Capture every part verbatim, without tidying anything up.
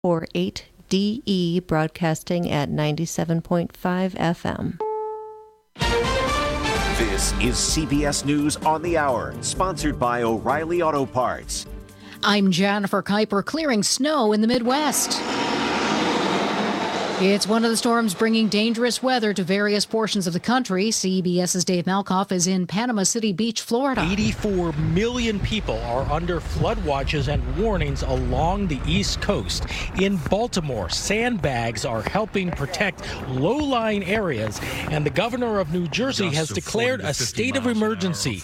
or eight D E, broadcasting at ninety-seven point five F M. This is C B S News on the Hour, sponsored by O'Reilly Auto Parts. I'm Jennifer Kuiper, clearing snow in the Midwest. It's one of the storms bringing dangerous weather to various portions of the country. CBS's Dave Malkoff is in Panama City Beach, Florida. eighty-four million people are under flood watches and warnings along the East Coast. In Baltimore, sandbags are helping protect low-lying areas, and the governor of New Jersey has declared a state of emergency.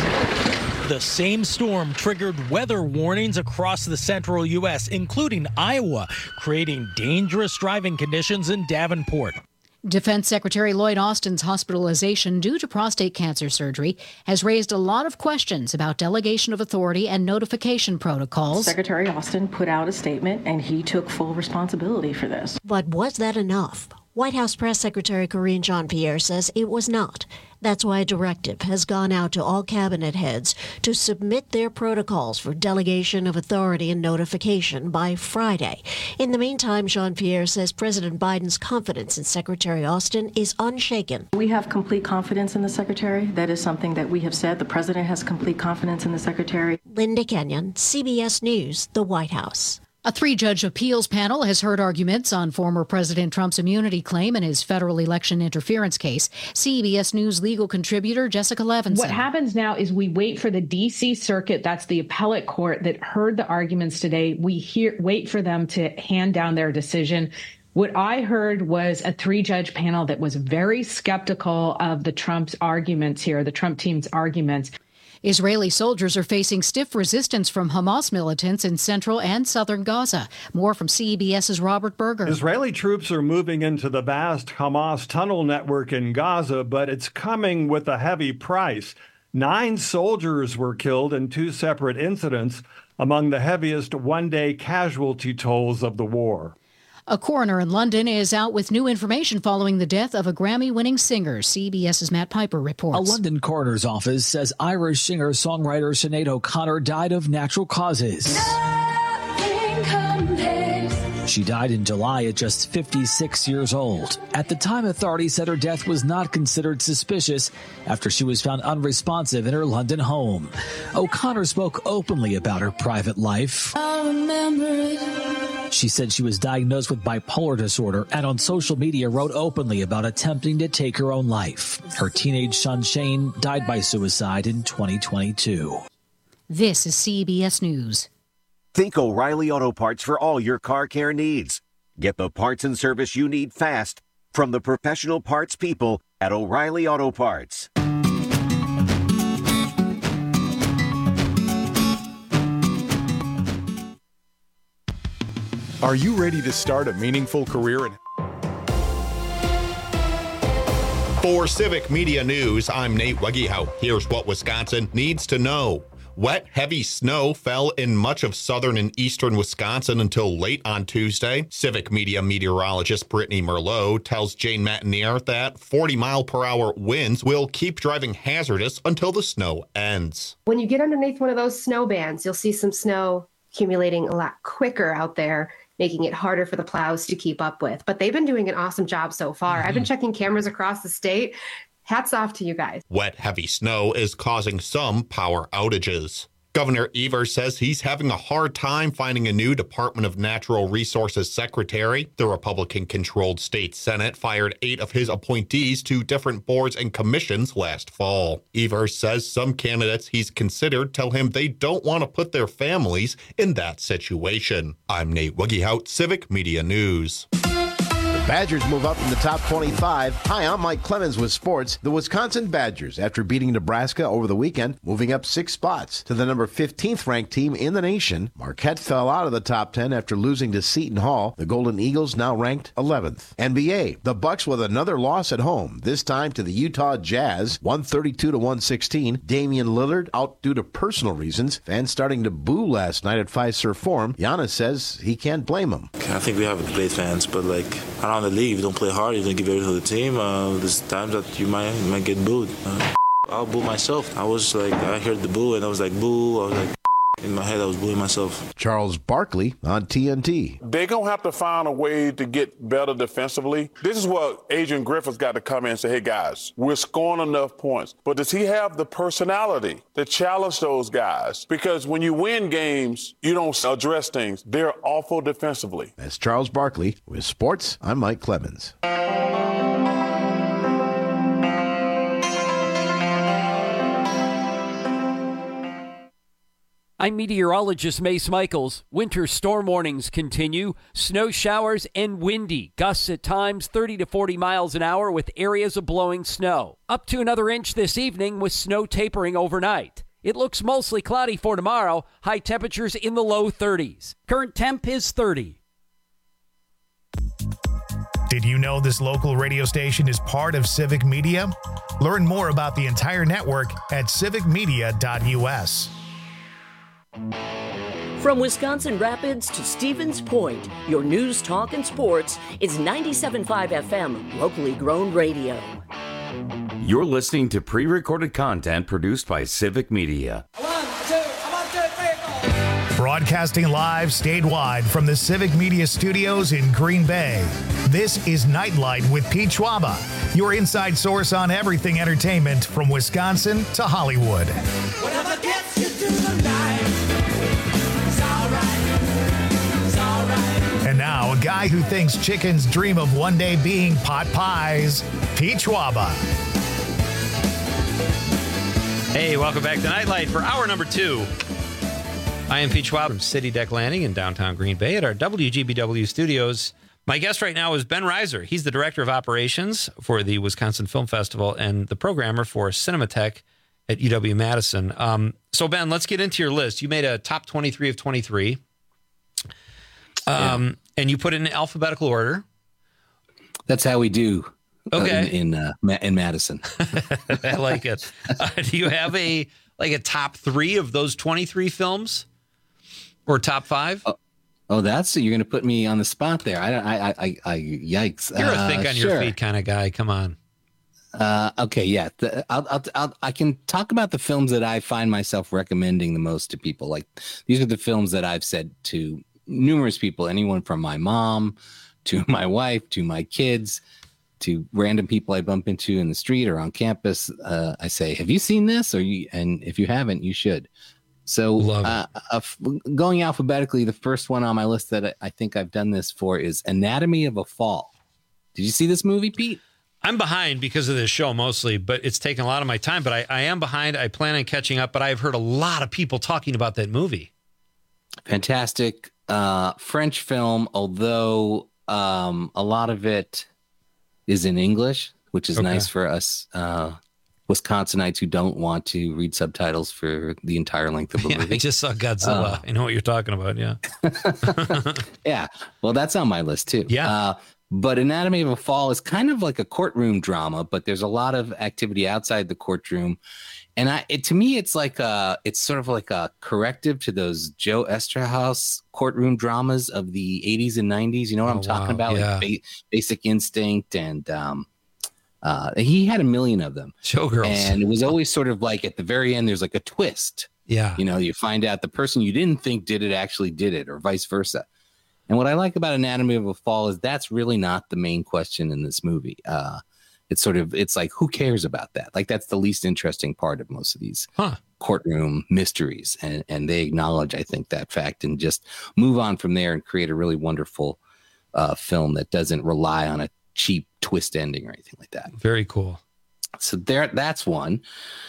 The same storm triggered weather warnings across the central U S, including Iowa, creating dangerous driving conditions in Davenport. Defense Secretary Lloyd Austin's hospitalization due to prostate cancer surgery has raised a lot of questions about delegation of authority and notification protocols. Secretary Austin put out a statement, and he took full responsibility for this. But was that enough? White House Press Secretary Karine Jean-Pierre says it was not. That's why a directive has gone out to all cabinet heads to submit their protocols for delegation of authority and notification by Friday. In the meantime, Jean-Pierre says President Biden's confidence in Secretary Austin is unshaken. We have complete confidence in the Secretary. That is something that we have said. The President has complete confidence in the Secretary. Linda Kenyon, C B S News, the White House. A three-judge appeals panel has heard arguments on former President Trump's immunity claim in his federal election interference case. C B S News legal contributor Jessica Levinson. What happens now is we wait for the D C Circuit, that's the appellate court that heard the arguments today. We hear, wait for them to hand down their decision. What I heard was a three-judge panel that was very skeptical of the Trump's arguments here, the Trump team's arguments. Israeli soldiers are facing stiff resistance from Hamas militants in central and southern Gaza. More from CBS's Robert Berger. Israeli troops are moving into the vast Hamas tunnel network in Gaza, but it's coming with a heavy price. Nine soldiers were killed in two separate incidents, among the heaviest one-day casualty tolls of the war. A coroner in London is out with new information following the death of a Grammy-winning singer. CBS's Matt Piper reports. A London coroner's office says Irish singer-songwriter Sinead O'Connor died of natural causes. Nothing compares. She died in July at just fifty-six years old. At the time, authorities said her death was not considered suspicious after she was found unresponsive in her London home. O'Connor spoke openly about her private life. I remember it. She said she was diagnosed with bipolar disorder and on social media wrote openly about attempting to take her own life. Her teenage son Shane died by suicide in twenty twenty-two. This is C B S News. Think O'Reilly Auto Parts for all your car care needs. Get the parts and service you need fast from the professional parts people at O'Reilly Auto Parts. Are you ready to start a meaningful career in... For Civic Media News, I'm Nate Wegehout. Here's what Wisconsin needs to know. Wet, heavy snow fell in much of southern and eastern Wisconsin until late on Tuesday. Civic Media meteorologist Brittany Merlot tells Jane Matinier that forty mile per hour winds will keep driving hazardous until the snow ends. When you get underneath one of those snow bands, you'll see some snow accumulating a lot quicker out there, making it harder for the plows to keep up with. But they've been doing an awesome job so far. Mm-hmm. I've been checking cameras across the state. Hats off to you guys. Wet, heavy snow is causing some power outages. Governor Evers says he's having a hard time finding a new Department of Natural Resources secretary. The Republican-controlled state Senate fired eight of his appointees to different boards and commissions last fall. Evers says some candidates he's considered tell him they don't want to put their families in that situation. I'm Nate Wegehout, Civic Media News. Badgers move up in the top twenty-five. Hi, I'm Mike Clemens with sports. The Wisconsin Badgers, after beating Nebraska over the weekend, moving up six spots to the number fifteenth ranked team in the nation. Marquette fell out of the top ten after losing to Seton Hall. The Golden Eagles now ranked eleventh. N B A, the Bucks with another loss at home, this time to the Utah Jazz, one thirty-two to one sixteen. Damian Lillard out due to personal reasons. Fans starting to boo last night at Fiserv Forum. Giannis says he can't blame him. I think we have great fans, but like around the league, you don't play hard, you don't give everything to the team. Uh, there's times that you might you might get booed. Uh, I'll boo myself. I was like, I heard the boo and I was like, boo. I was like, In my head, I was bullying myself. Charles Barkley on T N T. They're going to have to find a way to get better defensively. This is where Adrian Griffith's got to come in and say, hey, guys, we're scoring enough points. But does he have the personality to challenge those guys? Because when you win games, you don't address things. They're awful defensively. That's Charles Barkley. With sports, I'm Mike Clemens. I'm meteorologist Mace Michaels. Winter storm warnings continue. Snow showers and windy. Gusts at times thirty to forty miles an hour with areas of blowing snow. Up to another inch this evening with snow tapering overnight. It looks mostly cloudy for tomorrow. High temperatures in the low thirties. Current temp is thirty. Did you know this local radio station is part of Civic Media? Learn more about the entire network at civic media dot u s. From Wisconsin Rapids to Stevens Point, your news, talk, and sports is ninety-seven point five F M, locally grown radio. You're listening to pre-recorded content produced by Civic Media. Broadcasting live statewide from the Civic Media Studios in Green Bay. This is Nightlight with Pete Schwaba, your inside source on everything entertainment from Wisconsin to Hollywood. Whatever gets you through the night, it's all right, it's all right. And now, a guy who thinks chickens dream of one day being pot pies, Pete Schwaba. Hey, welcome back to Nightlight for hour number two. I am Pete Schwab from City Deck Landing in downtown Green Bay at our W G B W studios. My guest right now is Ben Reiser. He's the Director of Operations for the Wisconsin Film Festival and the programmer for Cinematech at U W-Madison. Um, so, Ben, let's get into your list. You made a top twenty-three of twenty-three, um, yeah. and you put it in alphabetical order. That's how we do okay. uh, in in, uh, in Madison. I like it. Uh, do you have a like a top three of those twenty-three films? Or top five? Oh, oh that's you're going to put me on the spot there. I, I, I, I yikes! You're a uh, think on sure. your feet kind of guy. Come on. Uh, okay, yeah. The, I'll, I'll, I'll, I can talk about the films that I find myself recommending the most to people. Like these are the films that I've said to numerous people, anyone from my mom to my wife to my kids to random people I bump into in the street or on campus. Uh, I say, "Have you seen this?" Or you, and if you haven't, you should. So uh, uh, going alphabetically, the first one on my list that I think I've done this for is Anatomy of a Fall. Did you see this movie, Pete? I'm behind because of this show mostly, but it's taken a lot of my time. But I, I am behind. I plan on catching up, but I've heard a lot of people talking about that movie. Fantastic uh, French film, although um, a lot of it is in English, which is okay. nice for us uh Wisconsinites who don't want to read subtitles for the entire length of the yeah, movie. I just saw Godzilla. Uh, I know what you're talking about. Yeah. yeah. Well, that's on my list too. Yeah. Uh, but Anatomy of a Fall is kind of like a courtroom drama, but there's a lot of activity outside the courtroom. And I, it, to me, it's like a, it's sort of like a corrective to those Joe Esterhaus courtroom dramas of the eighties and nineties. You know what oh, I'm talking wow. about? Yeah. Like ba- Basic Instinct and, um, Uh, he had a million of them. Showgirls. And it was always sort of like at the very end, there's like a twist. Yeah. You know, you find out the person you didn't think did it actually did it or vice versa. And what I like about Anatomy of a Fall is that's really not the main question in this movie. Uh, it's sort of, it's like, who cares about that? Like that's the least interesting part of most of these huh. courtroom mysteries. And, and they acknowledge, I think, that fact and just move on from there and create a really wonderful uh, film that doesn't rely on a cheap twist ending or anything like that. Very cool. So there, that's one.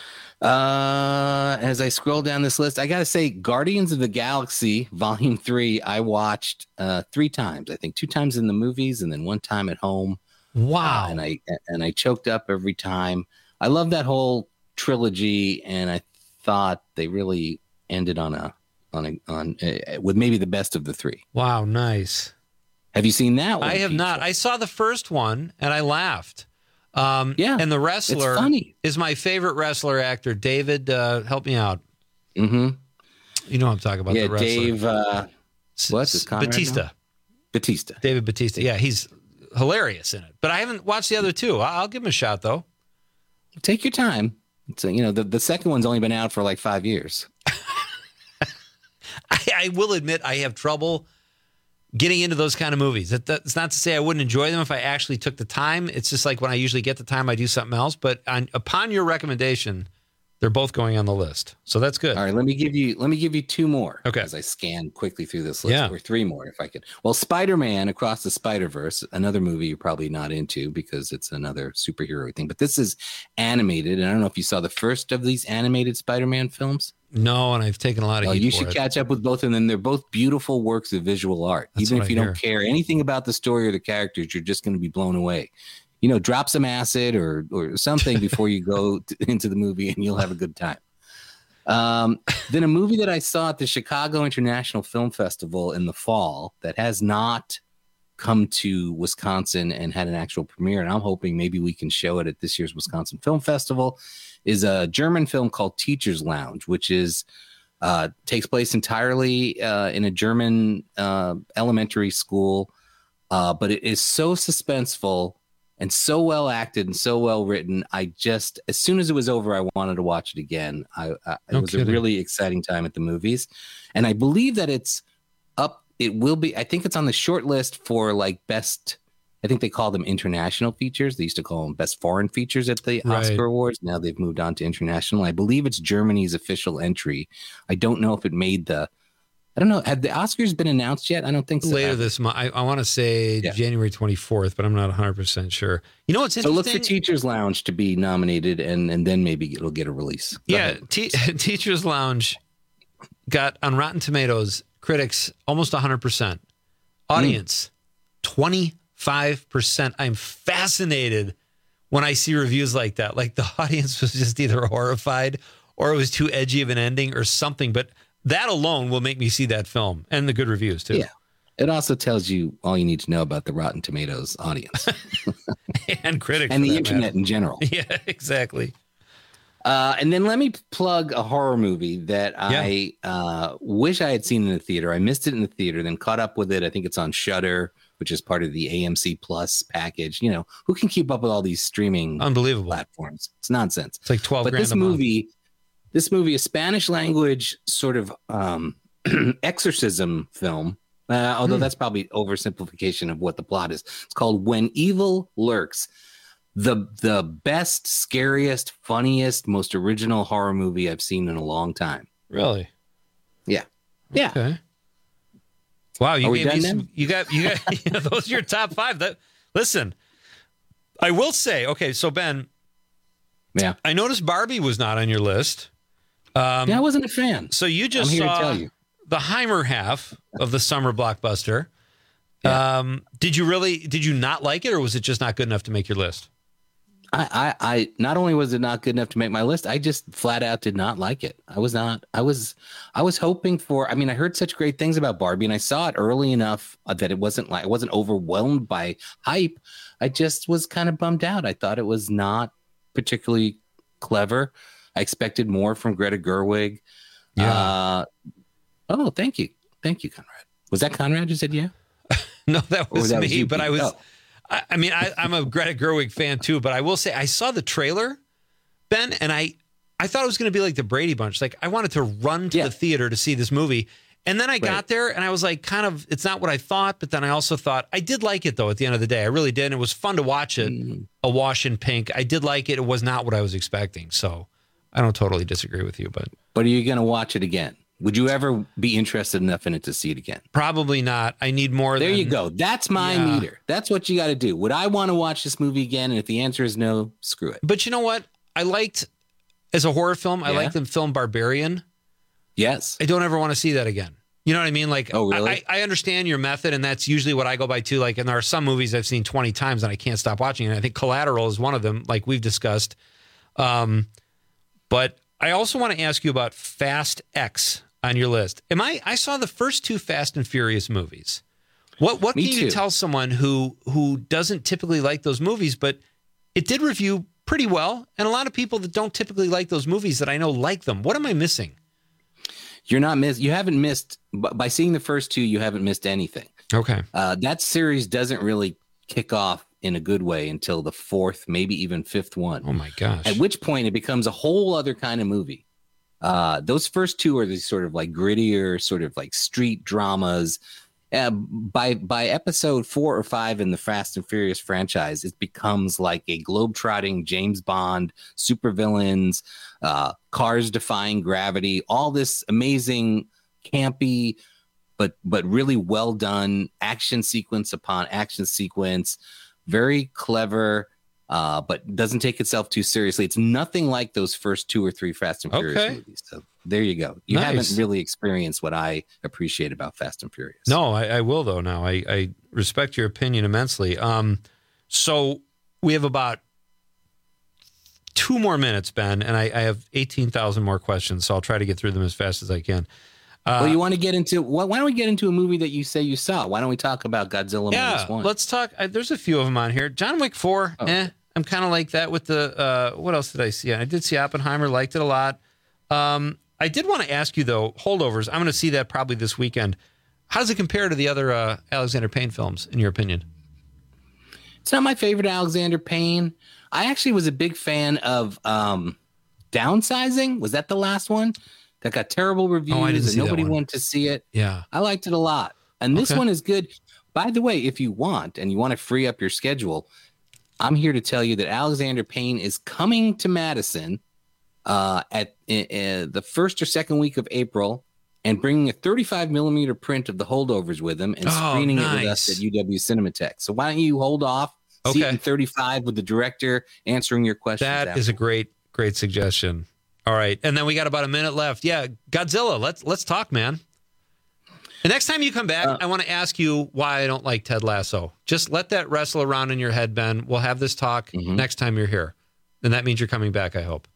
Uh, as I scroll down this list, I got to say Guardians of the Galaxy Volume three, I watched uh, three times. I think two times in the movies and then one time at home. Wow. Uh, and I and I choked up every time. I love that whole trilogy, and I thought they really ended on a on a on uh, with maybe the best of the three. Wow, nice. Have you seen that one? I have Pete? not. I saw the first one and I laughed. Um, yeah. And the wrestler it's funny. is my favorite wrestler actor, David. Uh, help me out. Mm-hmm. You know what I'm talking about. Yeah, the wrestler. Dave. Uh, what's his Batista. Right Batista. David Batista. Yeah, he's hilarious in it. But I haven't watched the other two. I'll give him a shot though. Take your time. It's a, you know the, the second one's only been out for like five years. I will admit I have trouble getting into those kind of movies. That, that's not to say I wouldn't enjoy them if I actually took the time. It's just like when I usually get the time, I do something else. But on, upon your recommendation, they're both going on the list. So that's good. All right, let me give you let me give you two more. Okay. As I scan quickly through this list, Yeah. or three more if I could. Well, Spider-Man Across the Spider-Verse, another movie you're probably not into because it's another superhero thing. But this is animated, and I don't know if you saw the first of these animated Spider-Man films. No, and I've taken a lot of Well, heat you for should it. catch up with both of them. They're both beautiful works of visual art. That's Even what if I you hear. don't care anything about the story or the characters, you're just going to be blown away. You know, drop some acid or or something before you go to, into the movie, and you'll have a good time. Um, then a movie that I saw at the Chicago International Film Festival in the fall that has not come to Wisconsin and had an actual premiere, and I'm hoping maybe we can show it at this year's Wisconsin Film Festival, is a German film called Teacher's Lounge, which is uh, takes place entirely uh, in a German uh, elementary school, uh, but it is so suspenseful and so well acted and so well written. I just, as soon as it was over, I wanted to watch it again. I, I it No was kidding. a really exciting time at the movies, and I believe that it's up. It will be. I think it's on the short list for like best. I think they call them international features. They used to call them best foreign features at the Right. Oscar Awards. Now they've moved on to international. I believe it's Germany's official entry. I don't know if it made the. I don't know. Have the Oscars been announced yet? I don't think so. Later this month. I, I want to say Yeah. January twenty-fourth, but I'm not one hundred percent sure. You know what's So interesting? look for Teacher's Lounge to be nominated, and and then maybe it'll get a release. Go Yeah, ahead. Te- Teacher's Lounge got on Rotten Tomatoes, critics almost one hundred percent. Audience, twenty-five percent. I'm fascinated when I see reviews like that. Like the audience was just either horrified or it was too edgy of an ending or something. But that alone will make me see that film, and the good reviews too. Yeah. It also tells you all you need to know about the Rotten Tomatoes audience and critics and for the that internet matter. in general. Yeah, exactly. Uh, and then let me plug a horror movie that I uh, wish I had seen in the theater. I missed it in the theater, then caught up with it. I think it's on Shudder, which is part of the A M C Plus package. You know, who can keep up with all these streaming Unbelievable platforms? It's nonsense. It's like twelve But grand this a month. movie, this movie, a Spanish language sort of um, exorcism film. Uh, although Hmm. that's probably oversimplification of what the plot is. It's called When Evil Lurks. The the best, scariest, funniest, most original horror movie I've seen in a long time. Really? Yeah. Yeah. Okay. Wow, you Are we gave me done some, then? you got you got you know, those are your top five. That listen, I will say, okay, so Ben, yeah, I noticed Barbie was not on your list. Um, yeah, I wasn't a fan. So you just I'm here to saw tell you. the Heimer half of the summer blockbuster. Um, did you really? Did you not like it, or was it just not good enough to make your list? I, I, I not only was it not good enough to make my list, I just flat out did not like it. I was not, I was, I was hoping for, I mean, I heard such great things about Barbie and I saw it early enough that it wasn't like, I wasn't overwhelmed by hype. I just was kind of bummed out. I thought it was not particularly clever. I expected more from Greta Gerwig. Yeah. Uh, oh, thank you. Thank you, Conrad. Was that Conrad who said yeah? No, that Or was that me. was you, but I Pete? was. Oh. I, I mean, I, I'm a Greta Gerwig fan too. But I will say, I saw the trailer, Ben, and I, I thought it was going to be like the Brady Bunch. Like I wanted to run to Yeah. the theater to see this movie, and then I got Right. there, and I was like, kind of, it's not what I thought. But then I also thought I did like it though. At the end of the day, I really did. And it was fun to watch it. Mm-hmm. A wash in pink. I did like it. It was not what I was expecting. So I don't totally disagree with you, but But are you going to watch it again? Would you ever be interested enough in it to see it again? probably not. I need more. There than, you go. That's my Yeah. meter. That's what you got to do. Would I want to watch this movie again? And if the answer is no, screw it. But you know what? I liked as a horror film. I Yeah? liked the film Barbarian. Yes. I don't ever want to see that again. You know what I mean? Like, Oh, really? I, I understand your method, and that's usually what I go by too. Like, and there are some movies I've seen twenty times and I can't stop watching. And I think Collateral is one of them, like we've discussed. Um, but I also want to ask you about Fast X on your list. Am I? I saw the first two Fast and Furious movies. What What Me can you too. tell someone who who doesn't typically like those movies, but it did review pretty well, and a lot of people that don't typically like those movies that I know like them? What am I missing? You're not miss. You haven't missed b- by seeing the first two. You haven't missed anything. Okay. Uh, that series doesn't really kick off in a good way until the fourth, maybe even fifth one. Oh my gosh. At which point it becomes a whole other kind of movie. Uh, those first two are these sort of like grittier, sort of like street dramas. Uh, by by episode four or five in the Fast and Furious franchise, it becomes like a globetrotting James Bond, supervillains, uh, cars defying gravity, all this amazing, campy, but but really well done action sequence upon action sequence, very clever, uh, but doesn't take itself too seriously. It's nothing like those first two or three Fast and Furious Okay. movies. So there you go. You Nice. haven't really experienced what I appreciate about Fast and Furious. No, I, I will though. Now I, I respect your opinion immensely. Um, so we have about two more minutes, Ben, and I, I have eighteen thousand more questions. So I'll try to get through them as fast as I can. Uh, well, you want to get into why why don't we get into a movie that you say you saw? Why don't we talk about Godzilla yeah, minus one? let's talk. I, there's a few of them on here. John Wick four. Oh. Eh, I'm kind of like that with the. Uh, what else did I see? I did see Oppenheimer. Liked it a lot. Um, I did want to ask you though. Holdovers. I'm going to see that probably this weekend. How does it compare to the other uh, Alexander Payne films, in your opinion? It's not my favorite Alexander Payne. I actually was a big fan of um, Downsizing. Was that the last one? That got terrible reviews Oh, I didn't and see that nobody one. wanted to see it. Yeah. I liked it a lot. And this Okay. one is good. By the way, if you want and you want to free up your schedule, I'm here to tell you that Alexander Payne is coming to Madison uh, at uh, the first or second week of April and bringing a thirty-five millimeter print of The Holdovers with him and Oh, screening it with nice. us at U W Cinematheque. So why don't you hold off, see it Okay. in thirty-five with the director answering your questions. That after. is a great, great suggestion. All right, and then we got about a minute left. Yeah, Godzilla. Let's let's talk, man. The next time you come back, Uh, I want to ask you why I don't like Ted Lasso. Just let that wrestle around in your head, Ben. We'll have this talk Mm-hmm. next time you're here, and that means you're coming back. I hope.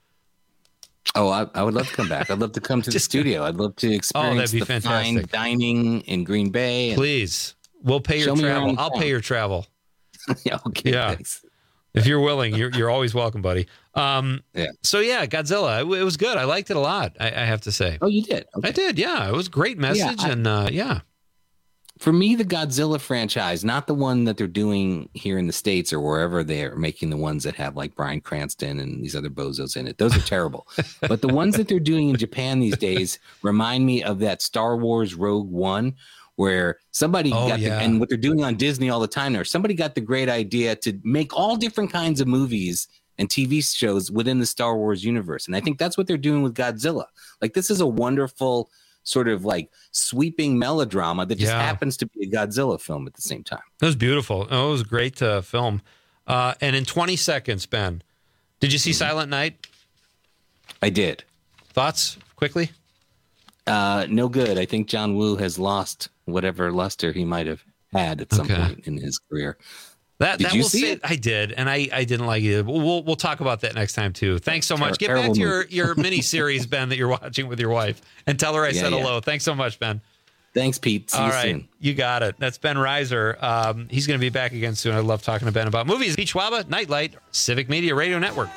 Oh, I, I would love to come back. I'd love to come to the Just- studio. I'd love to experience be the fine fantastic. dining in Green Bay. and- Please, we'll pay your Show me travel. around I'll town. pay your travel. yeah, okay. Yeah. Thanks. If you're willing, you're you're always welcome, buddy. Um, Yeah. So yeah, Godzilla. It, it was good. I liked it a lot. I, I have to say. Oh, you did? I did. Yeah, it was a great message, I- and uh, yeah. For me, the Godzilla franchise, not the one that they're doing here in the States or wherever they're making the ones that have like Bryan Cranston and these other bozos in it. Those are terrible. But the ones that they're doing in Japan these days remind me of that Star Wars Rogue One, where somebody Oh, got yeah. the, and what they're doing on Disney all the time there, somebody got the great idea to make all different kinds of movies and T V shows within the Star Wars universe. And I think that's what they're doing with Godzilla. Like, this is a wonderful sort of like sweeping melodrama that just Yeah. happens to be a Godzilla film at the same time. It was beautiful. Oh, it was a great uh, film. Uh, and in twenty seconds, Ben, did you see Silent Night? I did. Thoughts quickly? Uh, no good. I think John Woo has lost whatever luster he might have had at some Okay. point in his career. That, Did that you will see say, it? I did, and I, I didn't like it. We'll, we'll we'll talk about that next time too. Thanks so much. Ter- Get back terrible to your, movie. your mini series, Ben, that you're watching with your wife, and tell her I Yeah, said yeah. hello. Thanks so much, Ben. Thanks, Pete. See All you right, soon. you got it. That's Ben Reiser. Um, he's going to be back again soon. I love talking to Ben about movies. Pete Schwaba, Nightlight, Civic Media Radio Network.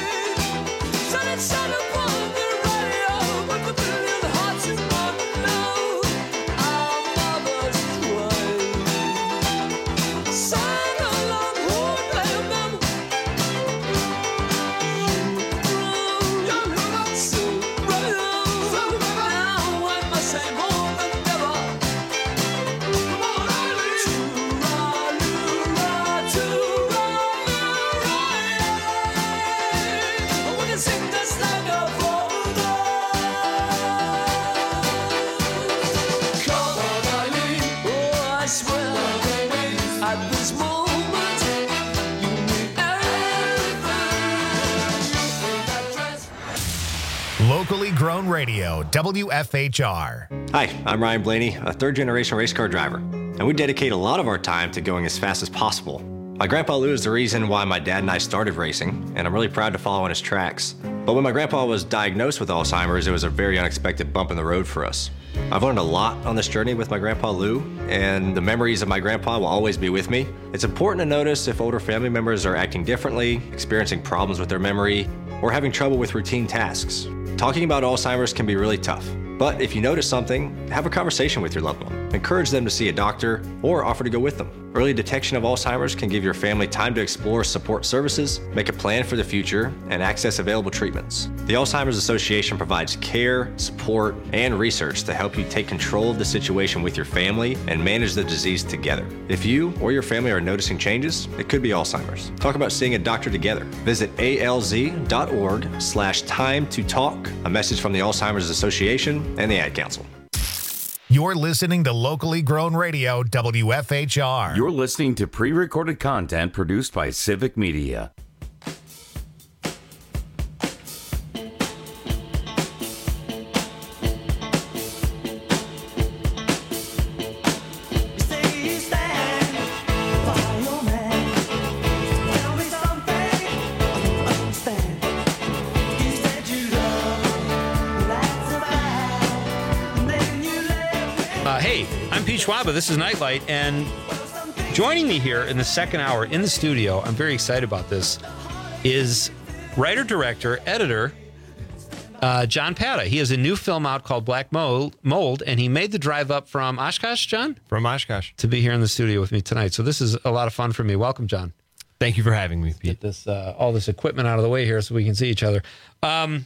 Locally grown radio, W F H R. Hi, I'm Ryan Blaney, a third generation race car driver, and we dedicate a lot of our time to going as fast as possible. My grandpa Lou is the reason why my dad and I started racing, and I'm really proud to follow in his tracks. But when my grandpa was diagnosed with Alzheimer's, it was a very unexpected bump in the road for us. I've learned a lot on this journey with my grandpa Lou, and the memories of my grandpa will always be with me. It's important to notice if older family members are acting differently, experiencing problems with their memory, or having trouble with routine tasks. Talking about Alzheimer's can be really tough. But if you notice something, have a conversation with your loved one. Encourage them to see a doctor or offer to go with them. Early detection of Alzheimer's can give your family time to explore support services, make a plan for the future, and access available treatments. The Alzheimer's Association provides care, support, and research to help you take control of the situation with your family and manage the disease together. If you or your family are noticing changes, it could be Alzheimer's. Talk about seeing a doctor together. Visit alz.org slash time to talk. A message from the Alzheimer's Association and the Ad Council. You're listening to Locally Grown Radio, W F H R. You're listening to pre-recorded content produced by Civic Media. Schwaba, this is Nightlight, and joining me here in the second hour in the studio, I'm very excited about this, is writer, director, editor, uh, John Pata. He has a new film out called Black Mold, Mold, and he made the drive up from Oshkosh, John? From Oshkosh. To be here in the studio with me tonight. So this is a lot of fun for me. Welcome, John. Thank you for having me, Pete. Get this, uh, all this equipment out of the way here so we can see each other. Um,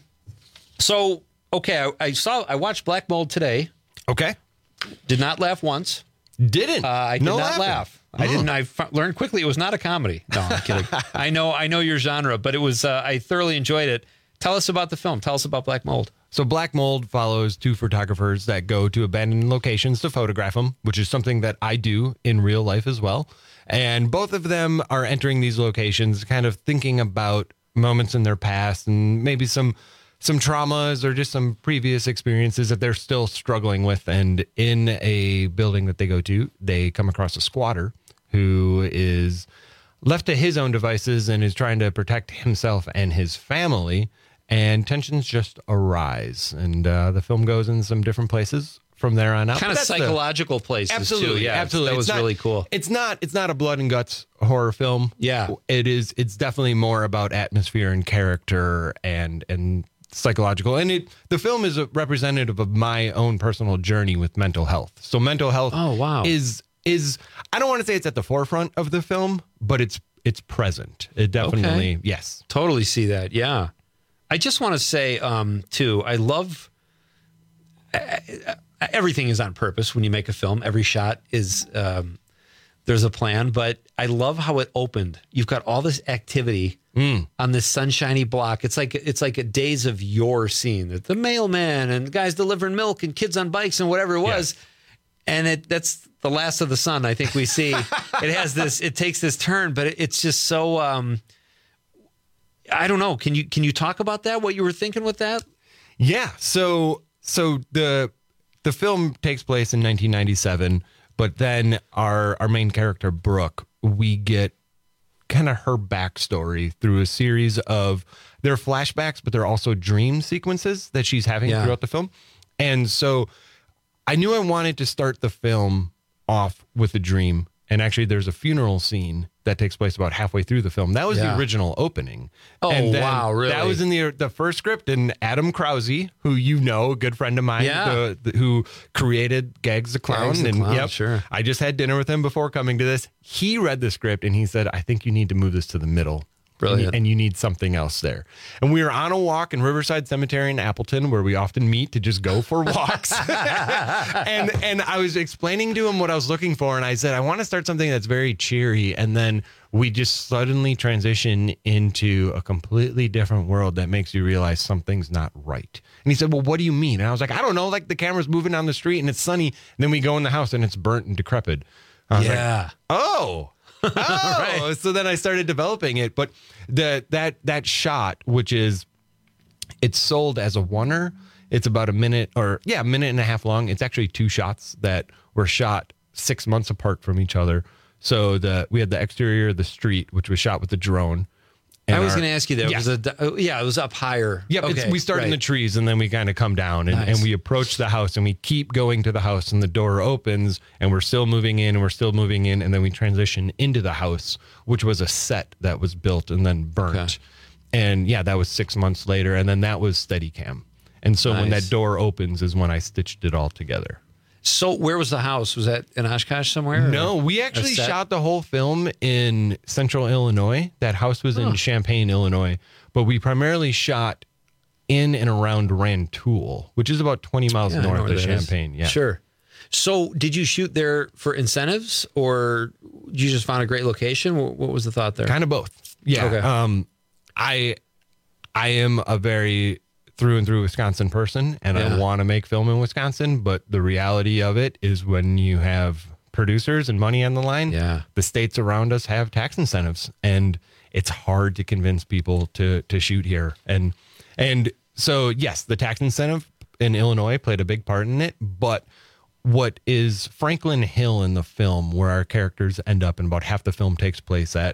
so, okay, I, I saw, I watched Black Mold today. Okay. Did not laugh once. Didn't. Uh, I did no not laughing. laugh. I didn't. I f- learned quickly it was not a comedy. No, I'm kidding. I know. I know your genre, but it was. Uh, I thoroughly enjoyed it. Tell us about the film. Tell us about Black Mold. So Black Mold follows two photographers that go to abandoned locations to photograph them, which is something that I do in real life as well. And both of them are entering these locations, kind of thinking about moments in their past and maybe some. some traumas or just some previous experiences that they're still struggling with. And in a building that they go to, they come across a squatter who is left to his own devices and is trying to protect himself and his family. And tensions just arise. And uh, the film goes in some different places from there on out. Kind of psychological the, places absolutely, too. Yeah, absolutely. That was not, really cool. It's not. It's not a blood and guts horror film. Yeah, it is. It's definitely more about atmosphere and character and and. psychological, and it the film is a representative of my own personal journey with mental health. So mental health oh wow is is I don't want to say it's at the forefront of the film, but it's it's present. It definitely okay. yes. Totally see that. Yeah. I just want to say um too, I love uh, everything is on purpose when you make a film. Every shot is um there's a plan, but I love how it opened. You've got all this activity mm. on this sunshiny block. It's like it's like a Days of Yore scene. The mailman and guys delivering milk and kids on bikes and whatever it was. Yes. And it that's the last of the sun I think we see. It has this, it takes this turn, but it, it's just so, um, I don't know. Can you can you talk about that? What you were thinking with that? Yeah. So so the the film takes place in nineteen ninety-seven. But then our our main character, Brooke, we get kind of her backstory through a series of, they're flashbacks, but they're also dream sequences that she's having yeah. throughout the film. And so I knew I wanted to start the film off with a dream. And actually, there's a funeral scene that takes place about halfway through the film. That was yeah. the original opening. Oh, and then wow, really? That was in the the first script. And Adam Krause, who you know, a good friend of mine, yeah. the, the, who created Gags the Clown. Gags the and Clown, yep, sure. I just had dinner with him before coming to this. He read the script and he said, I think you need to move this to the middle. Brilliant. And you need something else there. And we were on a walk in Riverside Cemetery in Appleton, where we often meet to just go for walks. and and I was explaining to him what I was looking for, and I said, I want to start something that's very cheery. And then we just suddenly transition into a completely different world that makes you realize something's not right. And he said, well, what do you mean? And I was like, I don't know, like the camera's moving down the street and it's sunny. And then we go in the house and it's burnt and decrepit. I was yeah. like, oh. Oh, right. So then I started developing it. But the that that shot, which is, it's sold as a oneer. It's about a minute or yeah, a minute and a half long. It's actually two shots that were shot six months apart from each other. So the we had the exterior of the street, which was shot with the drone. I was going to ask you that. Yeah. Was a, yeah, it was up higher. Yep, okay, it's, we start right. in the trees and then we kind of come down and, nice. and we approach the house and we keep going to the house and the door opens and we're still moving in and we're still moving in and then we transition into the house, which was a set that was built and then burnt. Okay. And yeah, that was six months later. And then that was Steadicam. And so when Nice. that door opens is when I stitched it all together. So where was the house? Was that in Oshkosh somewhere? No, or we a actually set? shot the whole film in central Illinois. That house was Oh. in Champaign, Illinois. But we primarily shot in and around Rantoul, which is about twenty miles Yeah, I know north where of that is. Champaign. Yeah. Sure. So did you shoot there for incentives or you just found a great location? What, what was the thought there? Kind of both. Yeah. Okay. Um, I I am a very through and through Wisconsin person, and Yeah. I want to make film in Wisconsin. But the reality of it is, when you have producers and money on the line, yeah. the states around us have tax incentives, and it's hard to convince people to to shoot here. And and so yes, the tax incentive in Illinois played a big part in it, but what is Franklin Hill in the film, where our characters end up and about half the film takes place at,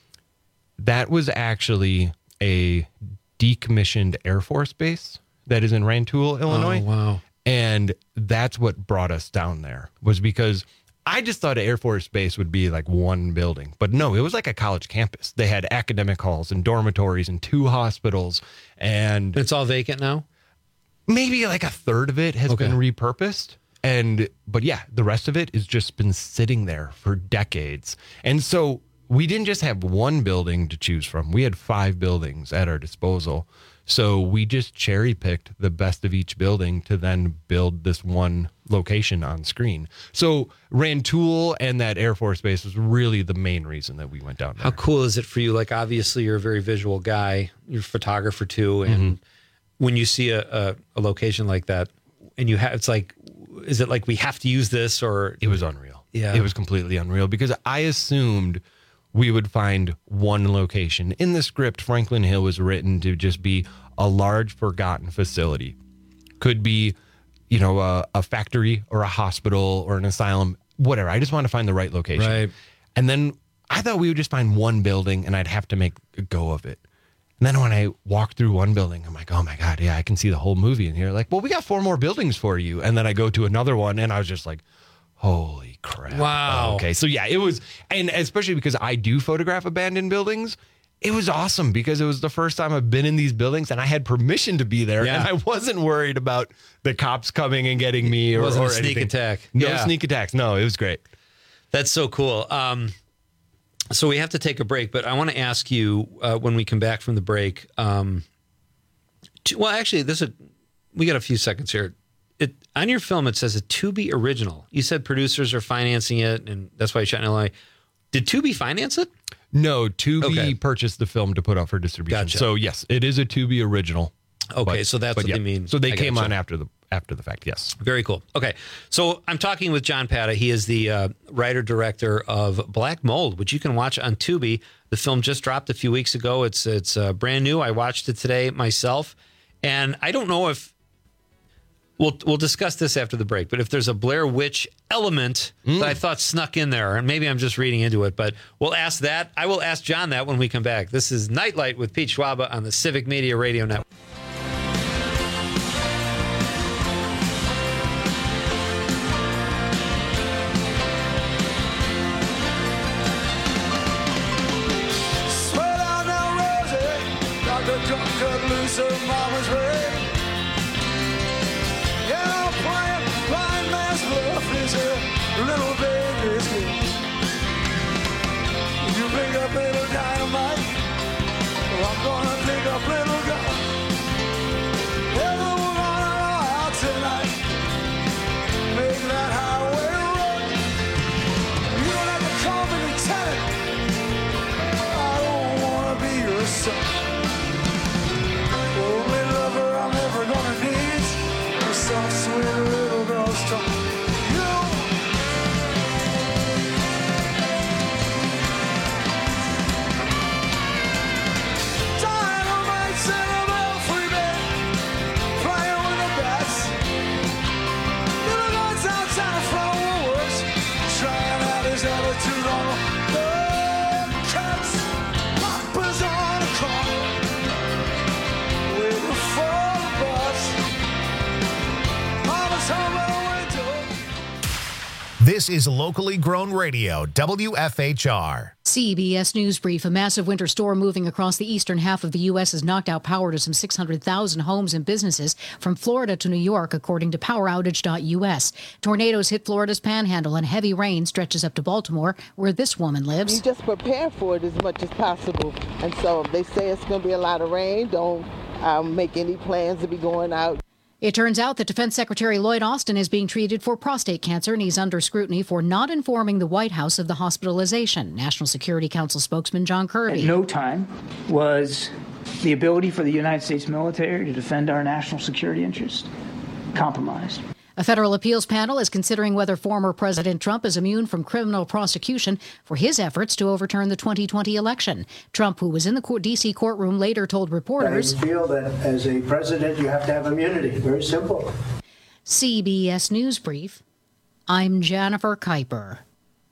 that was actually a decommissioned Air Force base that is in Rantoul, Illinois. Oh, wow. And that's what brought us down there, was because I just thought an Air Force base would be like one building, but no, it was like a college campus. They had academic halls and dormitories and two hospitals, and It's all vacant now? maybe like a third of it has Okay. been repurposed. And, but yeah, the rest of it has just been sitting there for decades. And so we didn't just have one building to choose from. We had five buildings at our disposal. So we just cherry picked the best of each building to then build this one location on screen. So Rantoul and that Air Force base was really the main reason that we went down there. How cool is it for you? Like, obviously, you're a very visual guy. You're a photographer too, and Mm-hmm. when you see a, a, a location like that, and you have, it's like, is it like we have to use this, or it was unreal? Yeah, It was completely unreal because I assumed we would find one location. In the script, Franklin Hill was written to just be a large forgotten facility. Could be, you know, a, a factory or a hospital or an asylum, whatever. I just want to find the right location. Right. And then I thought we would just find one building and I'd have to make a go of it. And then when I walk through one building, I'm like, oh my God, yeah, I can see the whole movie in here. Like, well, we got four more buildings for you. And then I go to another one and I was just like, holy crap. Wow. Okay. So yeah, it was, and especially because I do photograph abandoned buildings, it was awesome because it was the first time I've been in these buildings and I had permission to be there. Yeah. And I wasn't worried about the cops coming and getting me or, It wasn't or a sneak anything. attack. No Yeah. sneak attacks. No, it was great. That's so cool. Um, so we have to take a break, but I want to ask you uh, when we come back from the break. Um, to, well, actually, this is we got a few seconds here. It on your film it says a Tubi original. You said producers are financing it, and that's why you shot in Illinois. Did Tubi finance it? No, Tubi Okay. purchased the film to put out for distribution. Gotcha. So yes, it is a Tubi original. Okay, But- so that's but what yeah. they mean. So they I came gotcha. on after the after the fact. Yes. Very cool. Okay. So I'm talking with John Pata. He is the uh, writer director of Black Mold, which you can watch on Tubi. The film just dropped a few weeks ago. It's it's uh, brand new. I watched it today myself, and I don't know if we'll we'll discuss this after the break. But if there's a Blair Witch element that I thought snuck in there, and maybe I'm just reading into it, but we'll ask that. I will ask John that when we come back. This is Nightlight with Pete Schwaba on the Civic Media Radio Network. Swear down now, Rosie, Doctor Drunk cut loose her mama's leg. Yeah, I'm playing blind man's bluff is a little baby's game. You pick up little dynamite, well, I'm gonna pick up little gun. Yeah, we're gonna go out tonight, make that highway run. You don't have to call me lieutenant. I don't wanna be your son. Only lover I'm ever gonna need is some sweet little girl's tongue. You dynamite's in a belfry bed, playing with the bats. Little guns outside from Woolworths, trying out his attitude on the cats. Papa's on a corner, waiting for the bus. Mama's home at the window. This This is locally grown radio, W F H R. C B S News Brief. A massive winter storm moving across the eastern half of the U S has knocked out power to some six hundred thousand homes and businesses from Florida to New York, according to power outage dot U S. Tornadoes hit Florida's panhandle and heavy rain stretches up to Baltimore, where this woman lives. You just prepare for it as much as possible. And so if they say it's going to be a lot of rain, don't um, make any plans to be going out. It turns out that Defense Secretary Lloyd Austin is being treated for prostate cancer, and he's under scrutiny for not informing the White House of the hospitalization. National Security Council spokesman John Kirby. At no time was the ability for the United States military to defend our national security interest compromised. A federal appeals panel is considering whether former President Trump is immune from criminal prosecution for his efforts to overturn the twenty twenty election. Trump, who was in the D C courtroom, later told reporters, I feel that as a president, you have to have immunity. Very simple. C B S News Brief. I'm Jennifer Kuiper.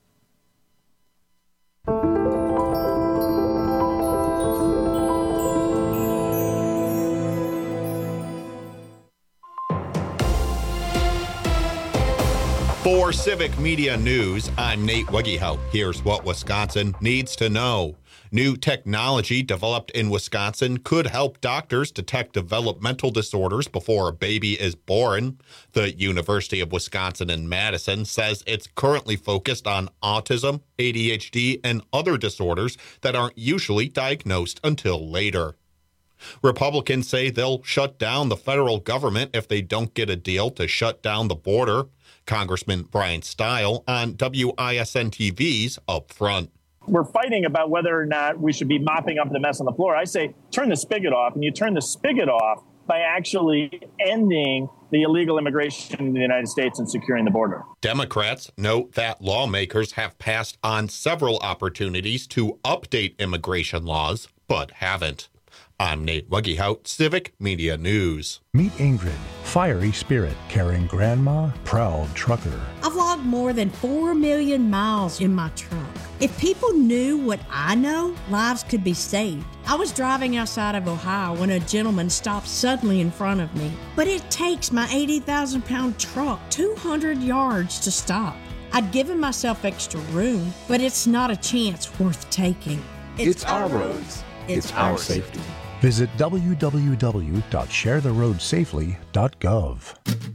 For Civic Media News, I'm Nate Wegehout. Here's what Wisconsin needs to know. New technology developed in Wisconsin could help doctors detect developmental disorders before a baby is born. The University of Wisconsin in Madison says it's currently focused on autism, A D H D, and other disorders that aren't usually diagnosed until later. Republicans say they'll shut down the federal government if they don't get a deal to shut down the border. Congressman Brian Stile on W I S N T V's Up Front. We're fighting about whether or not we should be mopping up the mess on the floor. I say turn the spigot off, and you turn the spigot off by actually ending the illegal immigration in the United States and securing the border. Democrats note that lawmakers have passed on several opportunities to update immigration laws, but haven't. I'm Nate Wegehout, Civic Media News. Meet Ingrid, fiery spirit, carrying grandma, proud trucker. I've logged more than four million miles in my truck. If people knew what I know, lives could be saved. I was driving outside of Ohio when a gentleman stopped suddenly in front of me. But it takes my eighty thousand pound truck two hundred yards to stop. I'd given myself extra room, but it's not a chance worth taking. It's, it's our roads. It's, it's our safety. Visit w w w dot share the road safely dot gov.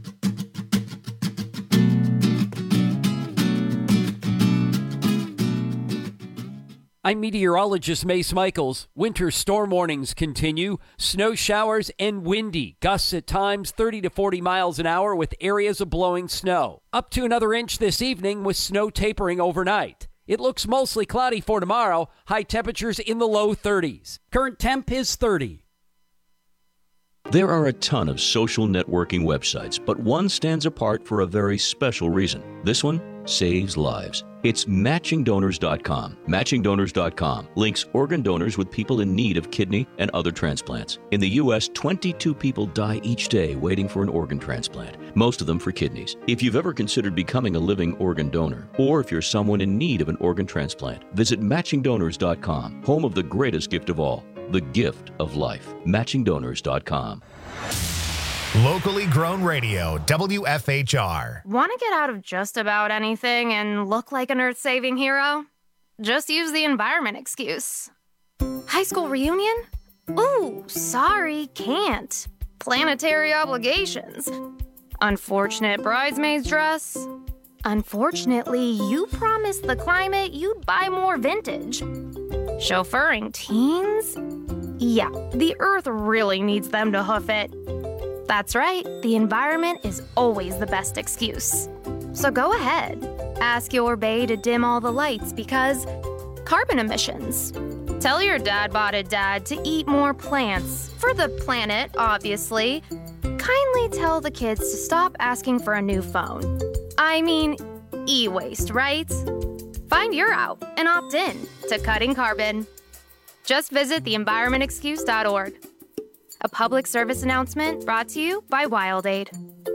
I'm meteorologist Mace Michaels. Winter storm warnings continue. Snow showers and windy. Gusts at times thirty to forty miles an hour with areas of blowing snow. Up to another inch this evening with snow tapering overnight. It looks mostly cloudy for tomorrow. High temperatures in the low thirties. Current temp is thirty. There are a ton of social networking websites, but one stands apart for a very special reason. This one saves lives. It's matching donors dot com. matching donors dot com links organ donors with people in need of kidney and other transplants. In the U S, twenty-two people die each day waiting for an organ transplant, most of them for kidneys. If you've ever considered becoming a living organ donor, or if you're someone in need of an organ transplant, visit matching donors dot com, home of the greatest gift of all, the gift of life. matching donors dot com. Locally grown radio, W F H R. Want to get out of just about anything and look like an earth-saving hero? Just use the environment excuse. High school reunion? Ooh, sorry, can't. Planetary obligations. Unfortunate bridesmaid's dress. Unfortunately, you promised the climate you'd buy more vintage. Chauffeuring teens? Yeah, the earth really needs them to hoof it. That's right, the environment is always the best excuse. So go ahead, ask your bae to dim all the lights because carbon emissions. Tell your dad-botted dad to eat more plants, for the planet, obviously. Kindly tell the kids to stop asking for a new phone. I mean, e-waste, right? Find your out and opt in to cutting carbon. Just visit the environment excuse dot org. A public service announcement brought to you by WildAid.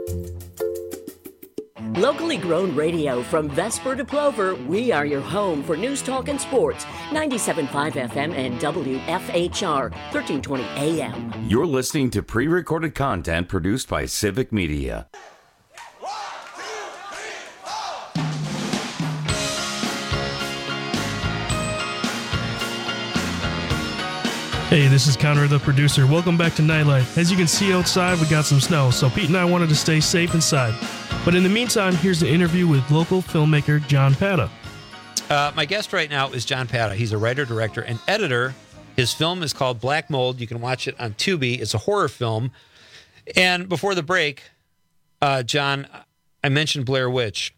Locally grown radio from Vesper to Plover, we are your home for news, talk, and sports. ninety-seven point five F M and W F H R, thirteen twenty A M. You're listening to pre-recorded content produced by Civic Media. Hey, this is Connor, the producer. Welcome back to Nightlight. As you can see outside, we got some snow, so Pete and I wanted to stay safe inside. But in the meantime, here's the interview with local filmmaker John Pata. Uh, my guest right now is John Pata. He's a writer, director, and editor. His film is called Black Mold. You can watch it on Tubi. It's a horror film. And before the break, uh, John, I mentioned Blair Witch.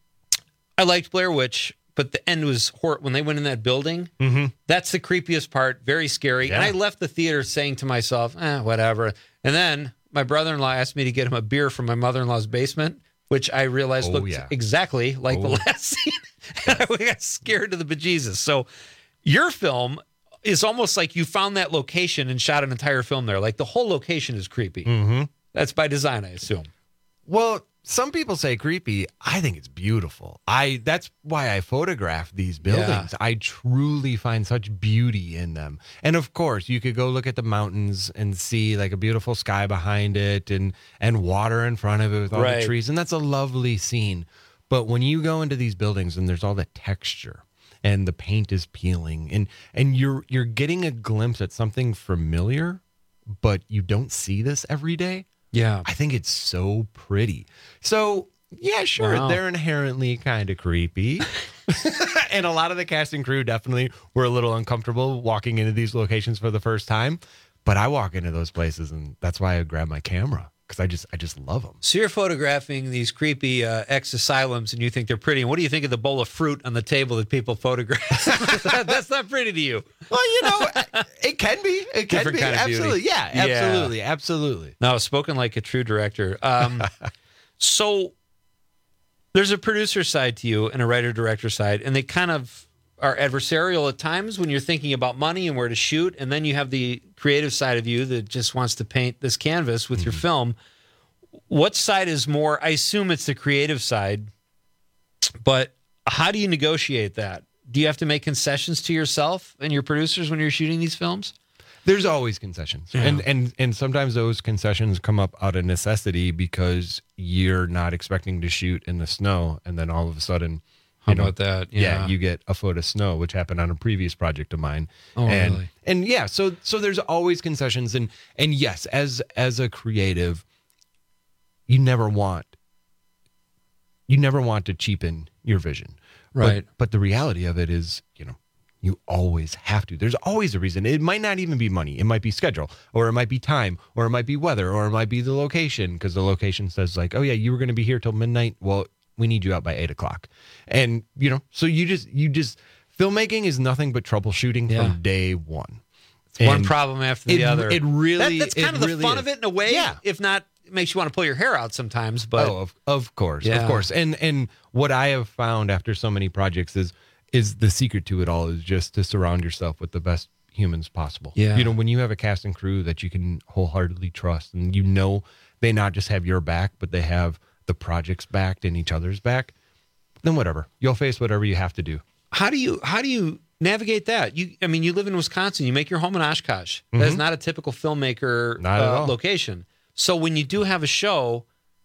I liked Blair Witch, but the end was horror. When they went in that building, mm-hmm. that's the creepiest part. Very scary. Yeah. And I left the theater saying to myself, eh, whatever. And then my brother-in-law asked me to get him a beer from my mother-in-law's basement, which I realized Oh, looked yeah. exactly like the Oh. last scene. And I got scared to the bejesus. So your film is almost like you found that location and shot an entire film there. Like the whole location is creepy. Mm-hmm. That's by design, I assume. Well, some people say creepy. I think it's beautiful. I that's why I photograph these buildings. Yeah. I truly find such beauty in them. And of course, you could go look at the mountains and see like a beautiful sky behind it and and water in front of it with all Right. the trees, and that's a lovely scene. But when you go into these buildings and there's all the texture and the paint is peeling and and you're you're getting a glimpse at something familiar, but you don't see this every day. Yeah. I think it's so pretty. So, yeah, sure, Wow. they're inherently kind of creepy. And a lot of the cast and crew definitely were a little uncomfortable walking into these locations for the first time. But I walk into those places, and that's why I grab my camera, because I just I just love them. So you're photographing these creepy uh, ex-asylums and you think they're pretty. And what do you think of the bowl of fruit on the table that people photograph? That's not pretty to you. Well, you know, it can be. It can Different be. kind of beauty. Absolutely. Yeah, Yeah. absolutely. Absolutely. No, spoken like a true director. Um, so there's a producer side to you and a writer-director side, and they kind of are adversarial at times when you're thinking about money and where to shoot, and then you have the creative side of you that just wants to paint this canvas with your film. What side is more? I assume it's the creative side, but how do you negotiate that? Do you have to make concessions to yourself and your producers when you're shooting these films? There's always concessions. Yeah. And and and sometimes those concessions come up out of necessity because you're not expecting to shoot in the snow, and then all of a sudden, How you know, about that? Yeah. Yeah. you get a foot of snow, which happened on a previous project of mine. Oh, and, really? And yeah, so so there's always concessions, and and yes, as as a creative, you never want you never want to cheapen your vision. Right. But, but the reality of it is, you know, you always have to. There's always a reason. It might not even be money. It might be schedule, or it might be time, or it might be weather, or it might be the location, because the location says like, oh yeah, you were going to be here till midnight. Well, we need you out by eight o'clock. And, you know, so you just, you just, filmmaking is nothing but troubleshooting Yeah. from day one. It's one And problem after the it- other. It really, That- that's kind it of the really fun is. of it in a way. Yeah. If not, it makes you want to pull your hair out sometimes. But oh, of, of course, Yeah. of course. And and what I have found after so many projects is is the secret to it all is just to surround yourself with the best humans possible. Yeah. You know, when you have a cast and crew that you can wholeheartedly trust, and you know they not just have your back, but they have the project's back and each other's back, then whatever. You'll face whatever you have to do. how do you how do you navigate that? You, I mean, you live in Wisconsin. You make your home in Oshkosh. That is Mhm. not a typical filmmaker Not at uh, all. location. So when you do have a show,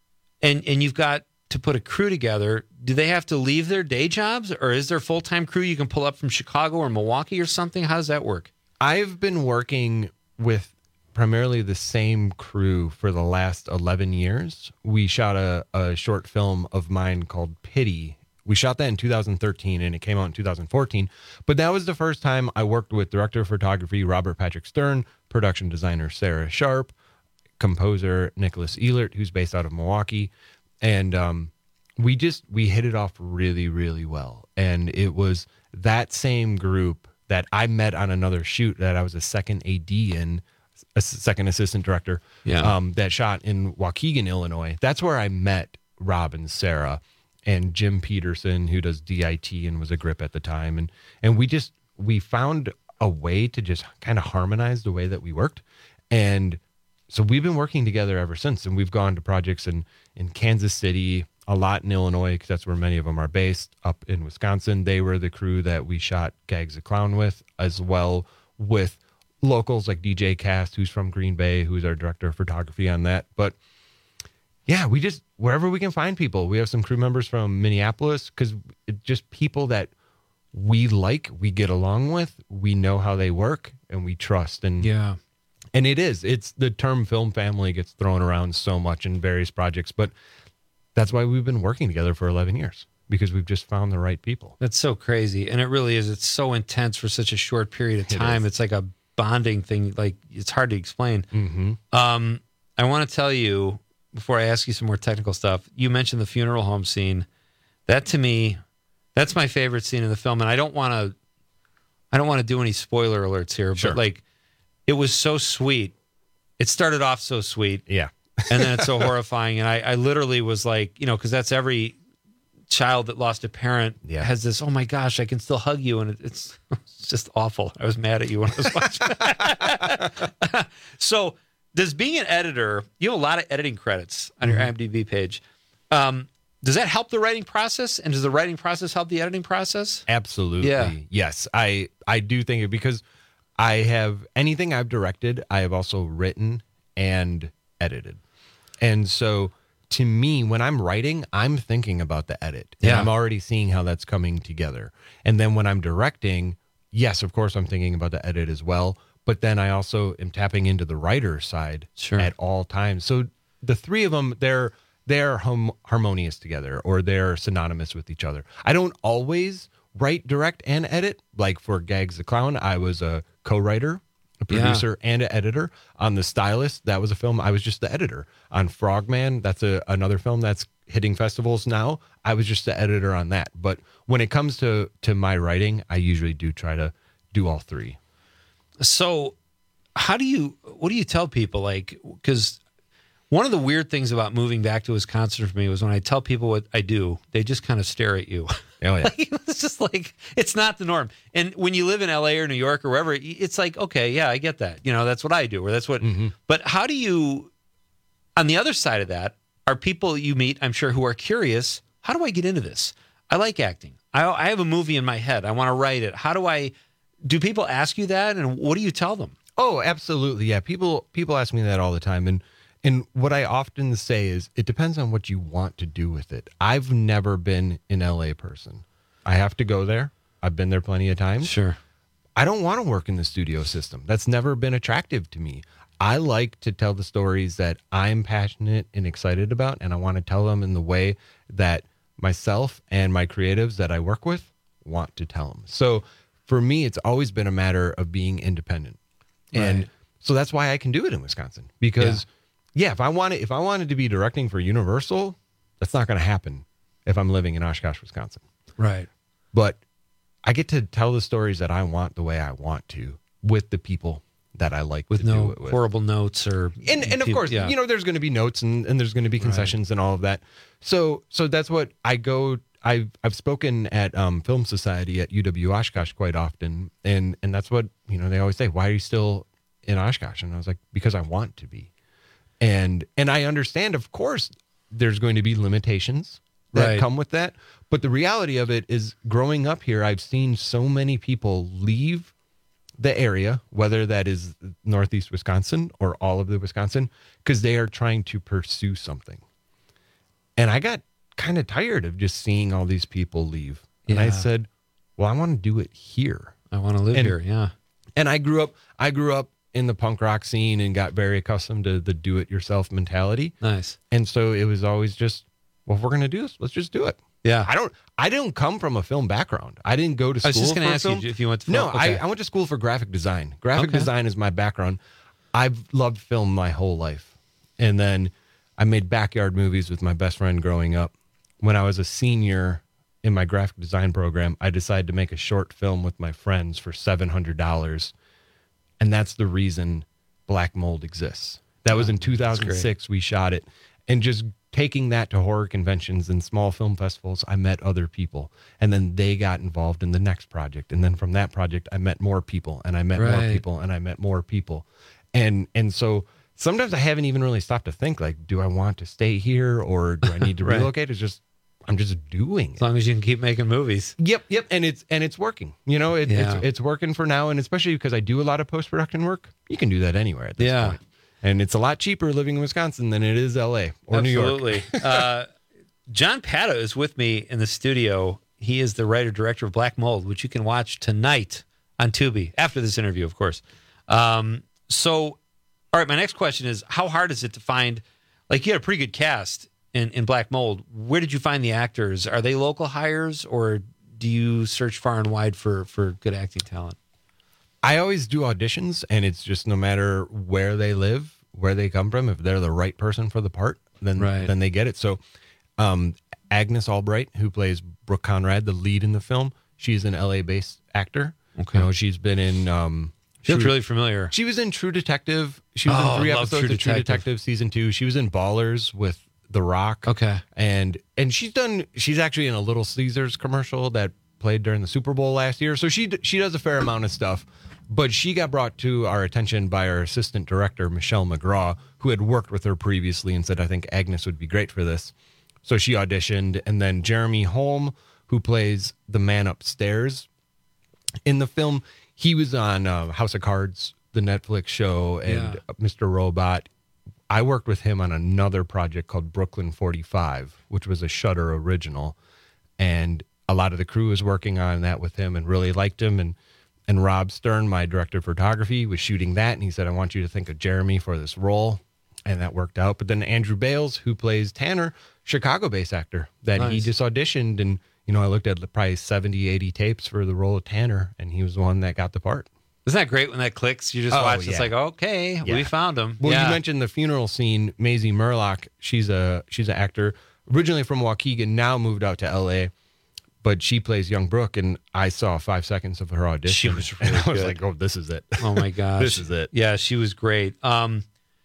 and and you've got to put a crew together, do they have to leave their day jobs, or is there a full time crew you can pull up from Chicago or Milwaukee or something? How does that work? I've been working with primarily the same crew for the last eleven years. We shot a, a short film of mine called Pity. We shot that in two thousand thirteen and it came out in two thousand fourteen. But that was the first time I worked with director of photography Robert Patrick Stern, production designer Sarah Sharp, composer Nicholas Ehlert, who's based out of Milwaukee. And um, we just, we hit it off really, really well. And it was that same group that I met on another shoot that I was a second A D in, a second assistant director, Yeah. um, that shot in Waukegan, Illinois. That's where I met Rob and Sarah and Jim Peterson, who does D I T and was a grip at the time. And, and we just, we found a way to just kind of harmonize the way that we worked. And so we've been working together ever since. And we've gone to projects in, in Kansas City, a lot in Illinois, because that's where many of them are based. Up in Wisconsin, they were the crew that we shot Gags a Clown with, as well with locals like D J Cast, who's from Green Bay, who's our director of photography on that. But yeah, we just, wherever we can find people. We have some crew members from Minneapolis, because it's just people that we like, we get along with, we know how they work, and we trust. And yeah, and it is. It's the term film family gets thrown around so much in various projects, but that's why we've been working together for eleven years, because we've just found the right people. That's so crazy. And it really is. It's so intense for such a short period of time. It it's like a bonding thing. Like, it's hard to explain. Mm-hmm. Um, I want to tell you, before I ask you some more technical stuff, you mentioned the funeral home scene. That, to me, that's my favorite scene in the film. And I don't want to, I don't want to do any spoiler alerts here, Sure. but like, it was so sweet. It started off so sweet. Yeah. And then it's so horrifying. And I, I literally was like, you know, because that's every child that lost a parent Yeah. has this, oh my gosh, I can still hug you. And it, it's, it's just awful. I was mad at you when I was watching. So, does being an editor, you have a lot of editing credits on your Mm-hmm. IMDb page. Um, does that help the writing process? And does the writing process help the editing process? Absolutely. Yeah. Yes. I, I do think it, because I have anything I've directed, I have also written and edited. And so to me, when I'm writing, I'm thinking about the edit. And Yeah. I'm already seeing how that's coming together. And then when I'm directing, yes, of course, I'm thinking about the edit as well. But then I also am tapping into the writer side Sure. at all times. So the three of them, they're they're hum- harmonious together, or they're synonymous with each other. I don't always write, direct, and edit. Like for Gags the Clown, I was a co-writer, a producer, and an editor. On The Stylist, that was a film, I was just the editor. On Frogman, that's a, another film that's hitting festivals now. I was just the editor on that. But when it comes to, to my writing, I usually do try to do all three. So, how do you, what do you tell people? Like, because one of the weird things about moving back to Wisconsin for me was when I tell people what I do, they just kind of stare at you. Oh, yeah. It's just like, it's not the norm. And when you live in L A or New York or wherever, it's like, okay, yeah, I get that. You know, that's what I do, or that's what, Mm-hmm. but how do you, on the other side of that, are people you meet, I'm sure, who are curious, how do I get into this? I like acting. I, I have a movie in my head. I want to write it. How do I, do people ask you that? And what do you tell them? Oh, absolutely. Yeah. People, people ask me that all the time. And, and what I often say is it depends on what you want to do with it. I've never been an L A person. I have to go there. I've been there plenty of times. Sure. I don't want to work in the studio system. That's never been attractive to me. I like to tell the stories that I'm passionate and excited about, and I want to tell them in the way that myself and my creatives that I work with want to tell them. So for me, it's always been a matter of being independent. And Right. so that's why I can do it in Wisconsin, because yeah, if I wanted, if I wanted to be directing for Universal, that's not going to happen if I'm living in Oshkosh, Wisconsin. Right. But I get to tell the stories that I want the way I want to, with the people that I like With to no do it with. horrible notes or, And and of people- course, yeah. you know, there's going to be notes and, and there's going to be concessions and all of that. So so that's what I go. I've I've spoken at um, Film Society at U W Oshkosh quite often, and and that's what, you know, they always say, why are you still in Oshkosh? And I was like, because I want to be. And and I understand, of course, there's going to be limitations that Right. come with that. But the reality of it is, growing up here, I've seen so many people leave the area, whether that is Northeast Wisconsin or all of the Wisconsin, because they are trying to pursue something. And I got kind of tired of just seeing all these people leave. And I Yeah. said, well, I want to do it here. I want to live And- here. Yeah. And I grew up, I grew up in the punk rock scene and got very accustomed to the do it yourself mentality. Nice. And so it was always just, well, if we're going to do this, let's just do it. Yeah. I don't, I don't come from a film background. I didn't go to school I was just going to for ask film. you if you went to No, film. Okay. I, I went to school for graphic design. Graphic Okay. design is my background. I've loved film my whole life. And then I made backyard movies with my best friend growing up. When I was a senior in my graphic design program, I decided to make a short film with my friends for seven hundred dollars. And that's the reason Black Mold exists. That was in two thousand six. We shot it. And just taking that to horror conventions and small film festivals, I met other people. And then they got involved in the next project. And then from that project, I met more people and I met more Right. people and I met more people. And and so sometimes I haven't even really stopped to think, like, do I want to stay here or do I need to Right. relocate? It's just, I'm just doing it. As long as you can keep making movies. Yep, yep, and it's and it's working. You know, it, Yeah. it's it's working for now, and especially because I do a lot of post production work. You can do that anywhere at this Yeah. point, and it's a lot cheaper living in Wisconsin than it is L A or New York. Absolutely. uh, John Pata is with me in the studio. He is the writer-director of Black Mold, which you can watch tonight on Tubi, after this interview, of course. Um, so, all right, my next question is, how hard is it to find, like you had a pretty good cast in, in Black Mold. Where did you find the actors? Are they local hires, or do you search far and wide for, for good acting talent? I always do auditions, and it's just no matter where they live, where they come from, if they're the right person for the part, then Right. then they get it. So um, Agnes Albright, who plays Brooke Conrad, the lead in the film, she's an L A-based actor. Okay. You know, she's been in... Um, She looks True- really familiar. She was in True Detective. She was Oh, in three I love episodes True of True Detective. Detective season two. She was in Ballers with The Rock. Okay. And and she's done. She's actually in a Little Caesars commercial that played during the Super Bowl last year. So she d- she does a fair amount of stuff. But she got brought to our attention by our assistant director, Michelle McGraw, who had worked with her previously and said, I think Agnes would be great for this. So she auditioned. And then Jeremy Holm, who plays the man upstairs in the film, he was on uh, House of Cards, the Netflix show, and Yeah. Mister Robot. I worked with him on another project called Brooklyn forty-five, which was a Shudder original. And a lot of the crew was working on that with him and really liked him. And and Rob Stern, my director of photography, was shooting that. And he said, I want you to think of Jeremy for this role. And that worked out. But then Andrew Bales, who plays Tanner, Chicago-based actor, that he Nice. just auditioned. And, you know, I looked at probably seventy, eighty tapes for the role of Tanner, and he was the one that got the part. Isn't that great when that clicks? You just Oh, watch, yeah. it's like, okay, Yeah. we found him. Well, yeah. you mentioned the funeral scene. Maisie Murlock, she's a she's an actor originally from Waukegan, now moved out to L A, but she plays young Brooke, and I saw five seconds of her audition. She was really and I was good. like, oh, this is it. Oh my gosh, This is it. Yeah, she was great. Um,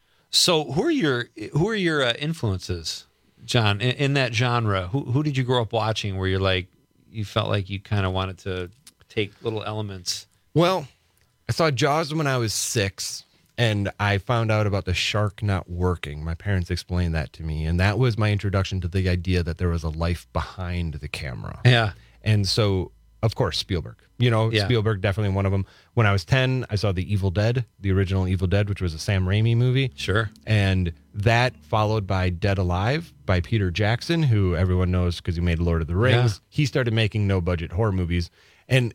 so who are your who are your uh, influences, John, in, in that genre? Who who did you grow up watching where you're like you felt like you kind of wanted to take little elements? Well, I saw Jaws when I was six, and I found out about the shark not working. My parents explained that to me, and that was my introduction to the idea that there was a life behind the camera. Yeah. And so, of course, Spielberg. You know, Yeah. Spielberg, definitely one of them. When I was ten, I saw The Evil Dead, the original Evil Dead, which was a Sam Raimi movie. Sure. And that followed by Dead Alive by Peter Jackson, who everyone knows because he made Lord of the Rings. Yeah. He started making no-budget horror movies. And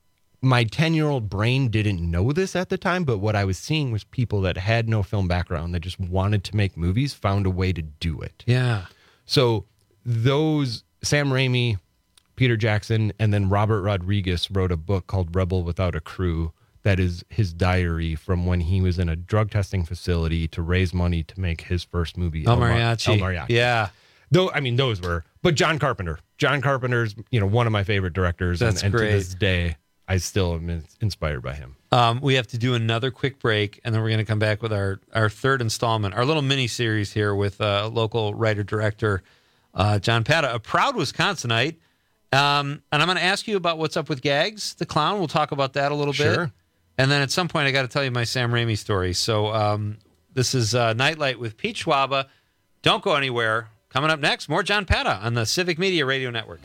my ten-year-old brain didn't know this at the time, but what I was seeing was people that had no film background that just wanted to make movies found a way to do it. Yeah. So those, Sam Raimi, Peter Jackson, and then Robert Rodriguez wrote a book called Rebel Without a Crew that is his diary from when he was in a drug testing facility to raise money to make his first movie, El Mar- Mariachi. El Mariachi. Yeah. Though, I mean, those were, but John Carpenter. John Carpenter's, you know, one of my favorite directors. That's and, and great. to this day, I still am in- inspired by him. Um, we have to do another quick break, and then we're going to come back with our, our third installment, our little mini series here with uh, local writer director uh, John Pata, a proud Wisconsinite. Um, and I'm going to ask you about what's up with Gags, the clown. We'll talk about that a little bit. Sure. And then at some point, I got to tell you my Sam Raimi story. So um, this is uh, Nightlight with Pete Schwaba. Don't go anywhere. Coming up next, more John Pata on the Civic Media Radio Network.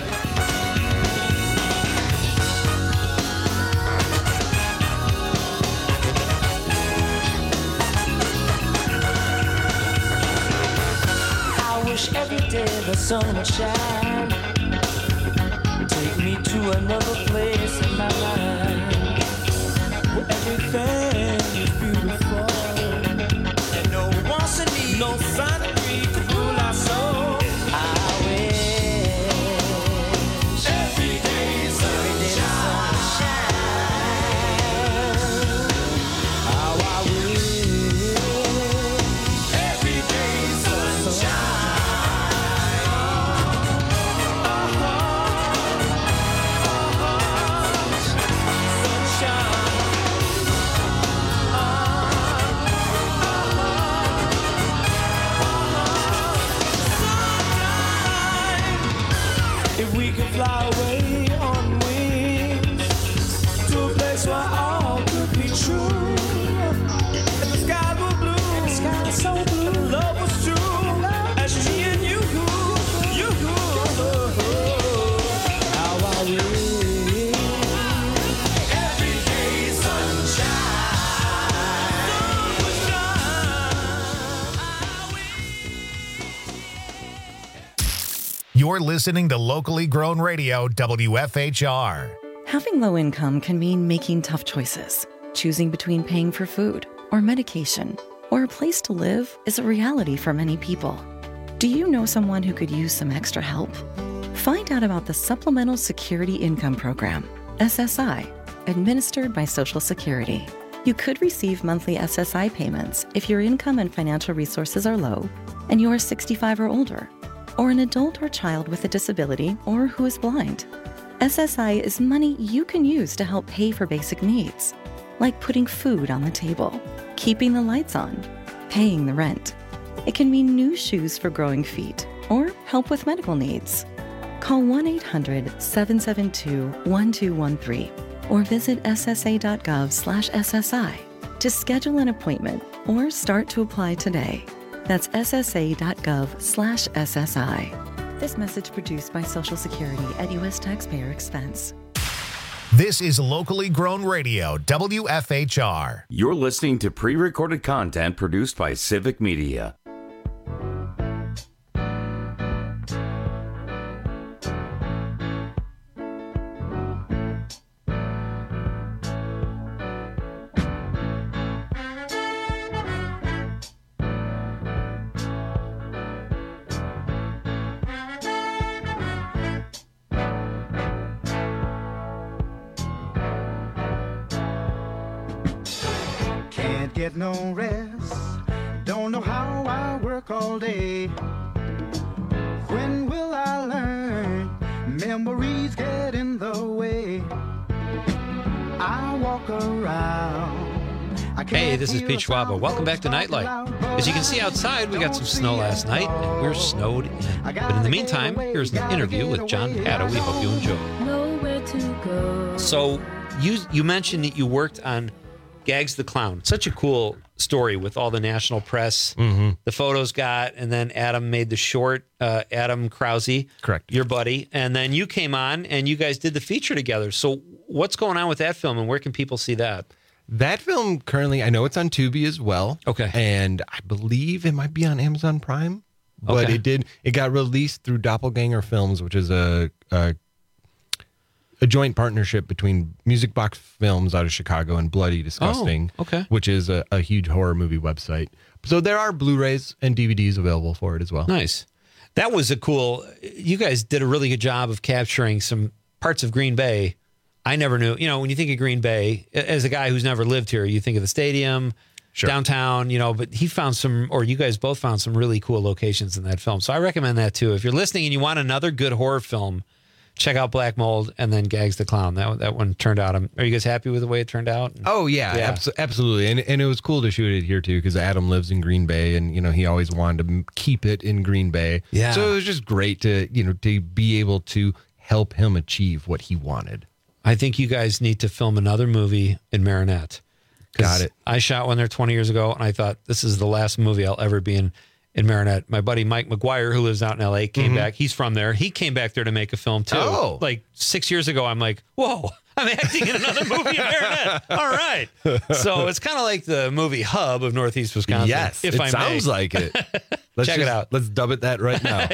I wish every day the sun would shine. Take me to another place in my life where everything is beautiful and no wants and needs, no sun and breeze to rule our soul. I wish every day sunshine. How I wish every day sunshine. If we could fly away on wings to a place where all could be true. If the sky were blue, if the sky so blue, and love was true, as me and you, you, how I wish every day sunshine. You're listening to locally grown radio, W F H R. Having low income can mean making tough choices. Choosing between paying for food or medication or a place to live is a reality for many people. Do you know someone who could use some extra help? Find out about the Supplemental Security Income Program, S S I, administered by Social Security. You could receive monthly S S I payments if your income and financial resources are low and you are sixty-five or older, or an adult or child with a disability or who is blind. S S I is money you can use to help pay for basic needs, like putting food on the table, keeping the lights on, paying the rent. It can mean new shoes for growing feet or help with medical needs. Call one eight hundred, seven seven two, one two one three or visit ssa.gov slash SSI to schedule an appointment or start to apply today. That's ssa.gov slash SSI. This message produced by Social Security at U S taxpayer expense. This is locally grown radio, W F H R. You're listening to pre-recorded content produced by Civic Media. Get no rest, don't know how I work all day. When will I learn? Memories get in the way. I walk around. I Hey, this is Pete Schwab. Welcome back to Nightlight. As you can see outside, we got some snow last night, and we're snowed in. But in the meantime, here's an interview with John Hatta. We hope you enjoy. Nowhere to go. So you you mentioned that you worked on Gags the Clown. Such a cool story with all the national press, mm-hmm. the photos got, and then Adam made the short, uh, Adam Krause. Correct. Your buddy. And then you came on and you guys did the feature together. So what's going on with that film and where can people see that? That film currently, I know it's on Tubi as well. Okay. And I believe it might be on Amazon Prime. But Okay. it did, it got released through Doppelganger Films, which is a, a a joint partnership between Music Box Films out of Chicago and Bloody Disgusting, Oh, okay. which is a, a huge horror movie website. So there are Blu-rays and D V Ds available for it as well. Nice. That was a cool, you guys did a really good job of capturing some parts of Green Bay. I never knew, you know, when you think of Green Bay, as a guy who's never lived here, you think of the stadium, Sure. downtown, you know, but he found some, or you guys both found some really cool locations in that film. So I recommend that too. If you're listening and you want another good horror film, check out Black Mold and then Gags the Clown. That that one turned out. Are you guys happy with the way it turned out? Oh yeah, Yeah. abso- absolutely. And and it was cool to shoot it here too, because Adam lives in Green Bay, and you know he always wanted to m- keep it in Green Bay. Yeah. So it was just great to you know to be able to help him achieve what he wanted. I think you guys need to film another movie in Marinette. 'Cause Got it. I shot one there twenty years ago, and I thought this is the last movie I'll ever be in in Marinette. My buddy Mike McGuire, who lives out in L A, came Mhm. back. He's from there. He came back there to make a film too. Oh. Like six years ago, I'm like, whoa, I'm acting in another movie in Marinette. All right. So it's kind of like the movie hub of Northeast Wisconsin. Yes, if it I sounds may. like it. Let's Check it just- out. Let's dub it that right now.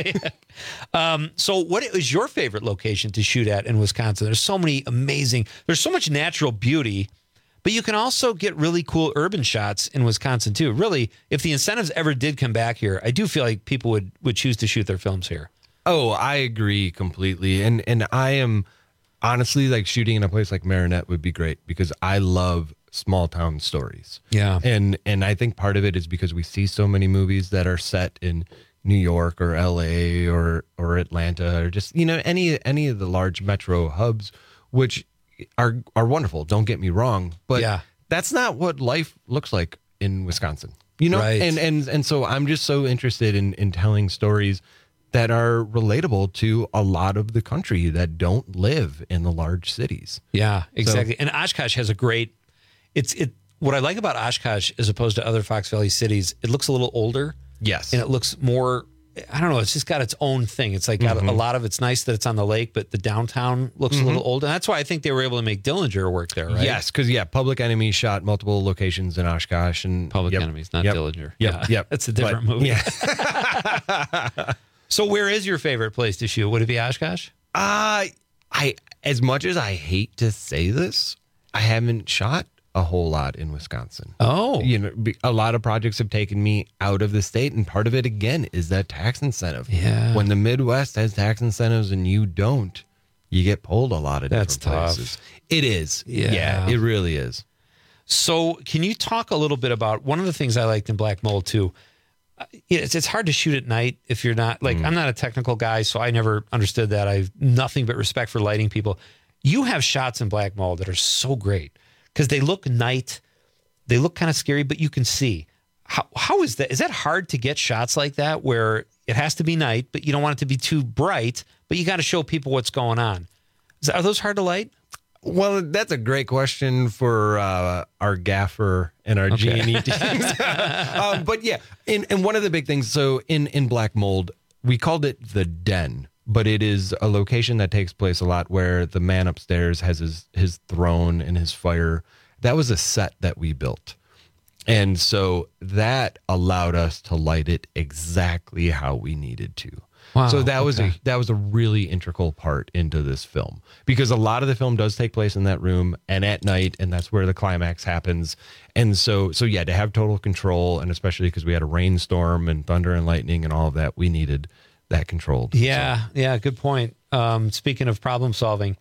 Um, so what is your favorite location to shoot at in Wisconsin? There's so many amazing, there's so much natural beauty, but you can also get really cool urban shots in Wisconsin too. Really, if the incentives ever did come back here, I do feel like people would, would choose to shoot their films here. Oh, I agree completely. And and I am honestly like shooting in a place like Marinette would be great because I love small town stories. Yeah. And and I think part of it is because we see so many movies that are set in New York or L A or or Atlanta or just, you know, any any of the large metro hubs, which are are wonderful. Don't get me wrong, but Yeah. that's not what life looks like in Wisconsin. You know, Right. and and and so I'm just so interested in in telling stories that are relatable to a lot of the country that don't live in the large cities. Yeah, exactly. And Oshkosh has a great, it's it. What I like about Oshkosh as opposed to other Fox Valley cities, it looks a little older. Yes. And it looks more, I don't know, it's just got its own thing. It's like got Mhm. a lot of, it's nice that it's on the lake, but the downtown looks Mhm. a little old. And that's why I think they were able to make Dillinger work there, right? Yes, because yeah, Public Enemy shot multiple locations in Oshkosh and Public yep, Enemies, not yep, Dillinger. Yep, Yeah. yep. That's a different But, movie. Yeah. So where is your favorite place to shoot? Would it be Oshkosh? Uh, I, as much as I hate to say this, I haven't shot a whole lot in Wisconsin. Oh. You know, be- a lot of projects have taken me out of the state, and part of it, again, is that tax incentive. Yeah. When the Midwest has tax incentives and you don't, you get pulled a lot of That's different tough. places. It is. Yeah. yeah, it really is. So can you talk a little bit about one of the things I liked in Black Mold too? Uh, It's, it's hard to shoot at night if you're not like, I'm not a technical guy, so I never understood that. I have nothing but respect for lighting people. You have shots in Black Mold that are so great because they look night. They look kind of scary, but you can see. How How is that? Is that hard to get shots like that where it has to be night, but you don't want it to be too bright, but you got to show people what's going on? Is that, are those hard to light? Well, that's a great question for uh, our gaffer and our G and E teams. um, but yeah, and, and one of the big things, so in, in Black Mold, we called it the Den, but it is a location that takes place a lot where the man upstairs has his, his throne and his fire. That was a set that we built. And so that allowed us to light it exactly how we needed to. Wow, so that was okay. a that was a really integral part into this film because a lot of the film does take place in that room and at night, and that's where the climax happens. And so so yeah, to have total control, and especially because we had a rainstorm and thunder and lightning and all of that, we needed that controlled. Yeah, so. yeah, good point. Um, speaking of problem solving,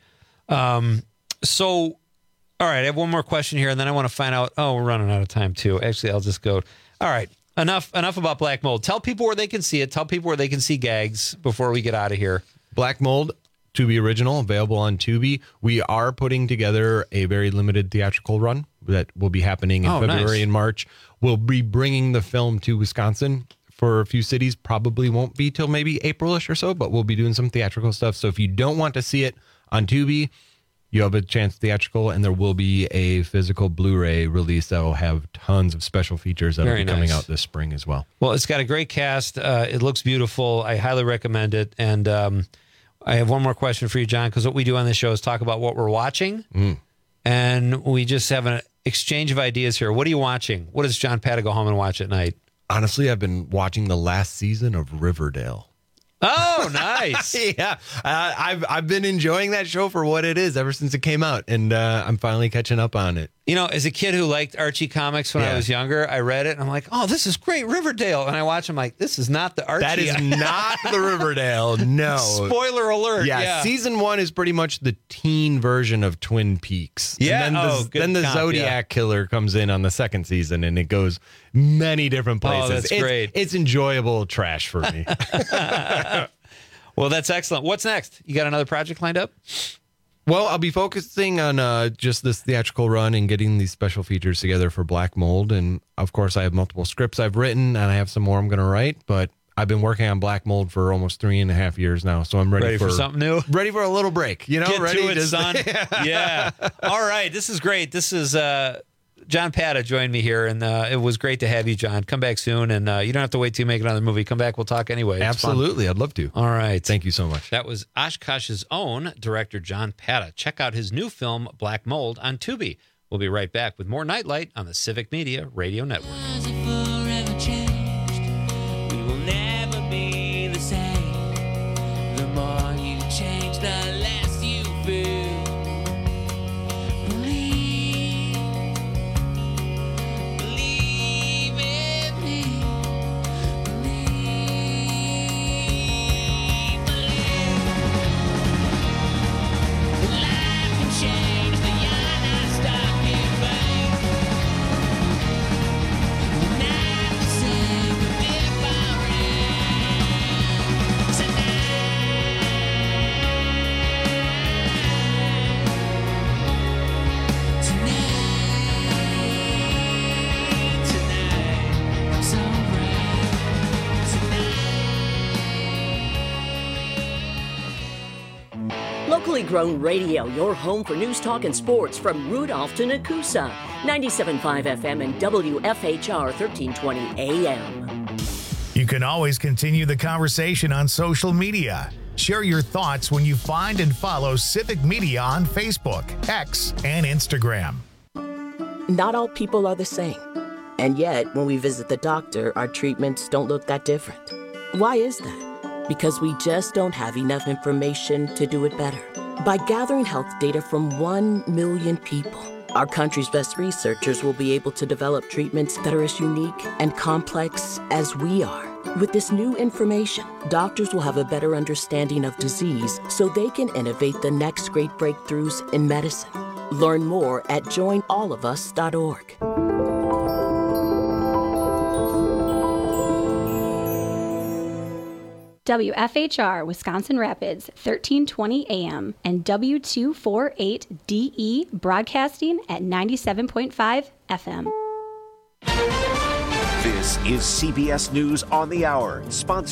um, so all right, I have one more question here, and then I want to find out. Oh, we're running out of time too. Actually, I'll just go. All right. Enough enough about Black Mold. Tell people where they can see it. Tell people where they can see Gags before we get out of here. Black Mold, Tubi Original, available on Tubi. We are putting together a very limited theatrical run that will be happening in Oh, February nice. and March. We'll be bringing the film to Wisconsin for a few cities. Probably won't be till maybe April-ish or so, but we'll be doing some theatrical stuff. So if you don't want to see it on Tubi, you have a chance theatrical, and there will be a physical Blu-ray release that will have tons of special features that will Very be coming nice. out this spring as well. Well, it's got a great cast. Uh, it looks beautiful. I highly recommend it. And um, I have one more question for you, John, because what we do on this show is talk about what we're watching. Mm. And we just have an exchange of ideas here. What are you watching? What does John Pata go home and watch at night? Honestly, I've been watching the last season of Riverdale. Oh, nice. yeah, uh, I've I've been enjoying that show for what it is ever since it came out, and uh, I'm finally catching up on it. You know, as a kid who liked Archie comics when I Yeah. was younger, I read it and I'm like, oh, this is great, Riverdale. And I watch them like, this is not the Archie. That is not the Riverdale. No. Spoiler alert. Yeah, Yeah. season one is pretty much the teen version of Twin Peaks. Yeah, And then the, oh, good then the comp, Zodiac yeah. Killer comes in on the second season, and it goes many different Oh, places. that's it's, great. It's enjoyable trash for me. Well, that's excellent. What's next? You got another project lined up? Well, I'll be focusing on uh, just this theatrical run and getting these special features together for Black Mold. And of course, I have multiple scripts I've written, and I have some more I'm going to write. But I've been working on Black Mold for almost three and a half years now, so I'm ready, Ready for something new? Ready for a little break. You know, Get ready to it, to- son. Yeah. All right. This is great. This is uh, John Pata joined me here, and uh, it was great to have you, John. Come back soon, and uh, you don't have to wait till you make another movie. Come back. We'll talk anyway. It's fun. Absolutely, I'd love to. All right. Thank you so much. That was Oshkosh's own director, John Pata. Check out his new film, Black Mold, on Tubi. We'll be right back with more Nightlight on the Civic Media Radio Network. Forever changed. We will never be the same. The more you change, the less you feel. Believe, believe in me. Believe, believe. Life can change, but you're not stuck in vain. Not the same, but different tonight. Tonight, so Locally grown radio, your home for news, talk, and sports from Rudolph to Nakusa. ninety-seven point five F M and W F H R thirteen twenty A M. You can always continue the conversation on social media. Share your thoughts when you find and follow Civic Media on Facebook, X, and Instagram. Not all people are the same. And yet, when we visit the doctor, our treatments don't look that different. Why is that? because we just don't have enough information to do it better. By gathering health data from one million people, our country's best researchers will be able to develop treatments that are as unique and complex as we are. With this new information, doctors will have a better understanding of disease so they can innovate the next great breakthroughs in medicine. Learn more at join all of us dot org. W F H R Wisconsin Rapids, thirteen twenty A M, and W two forty-eight D E broadcasting at ninety-seven point five F M. This is C B S News on the Hour, sponsored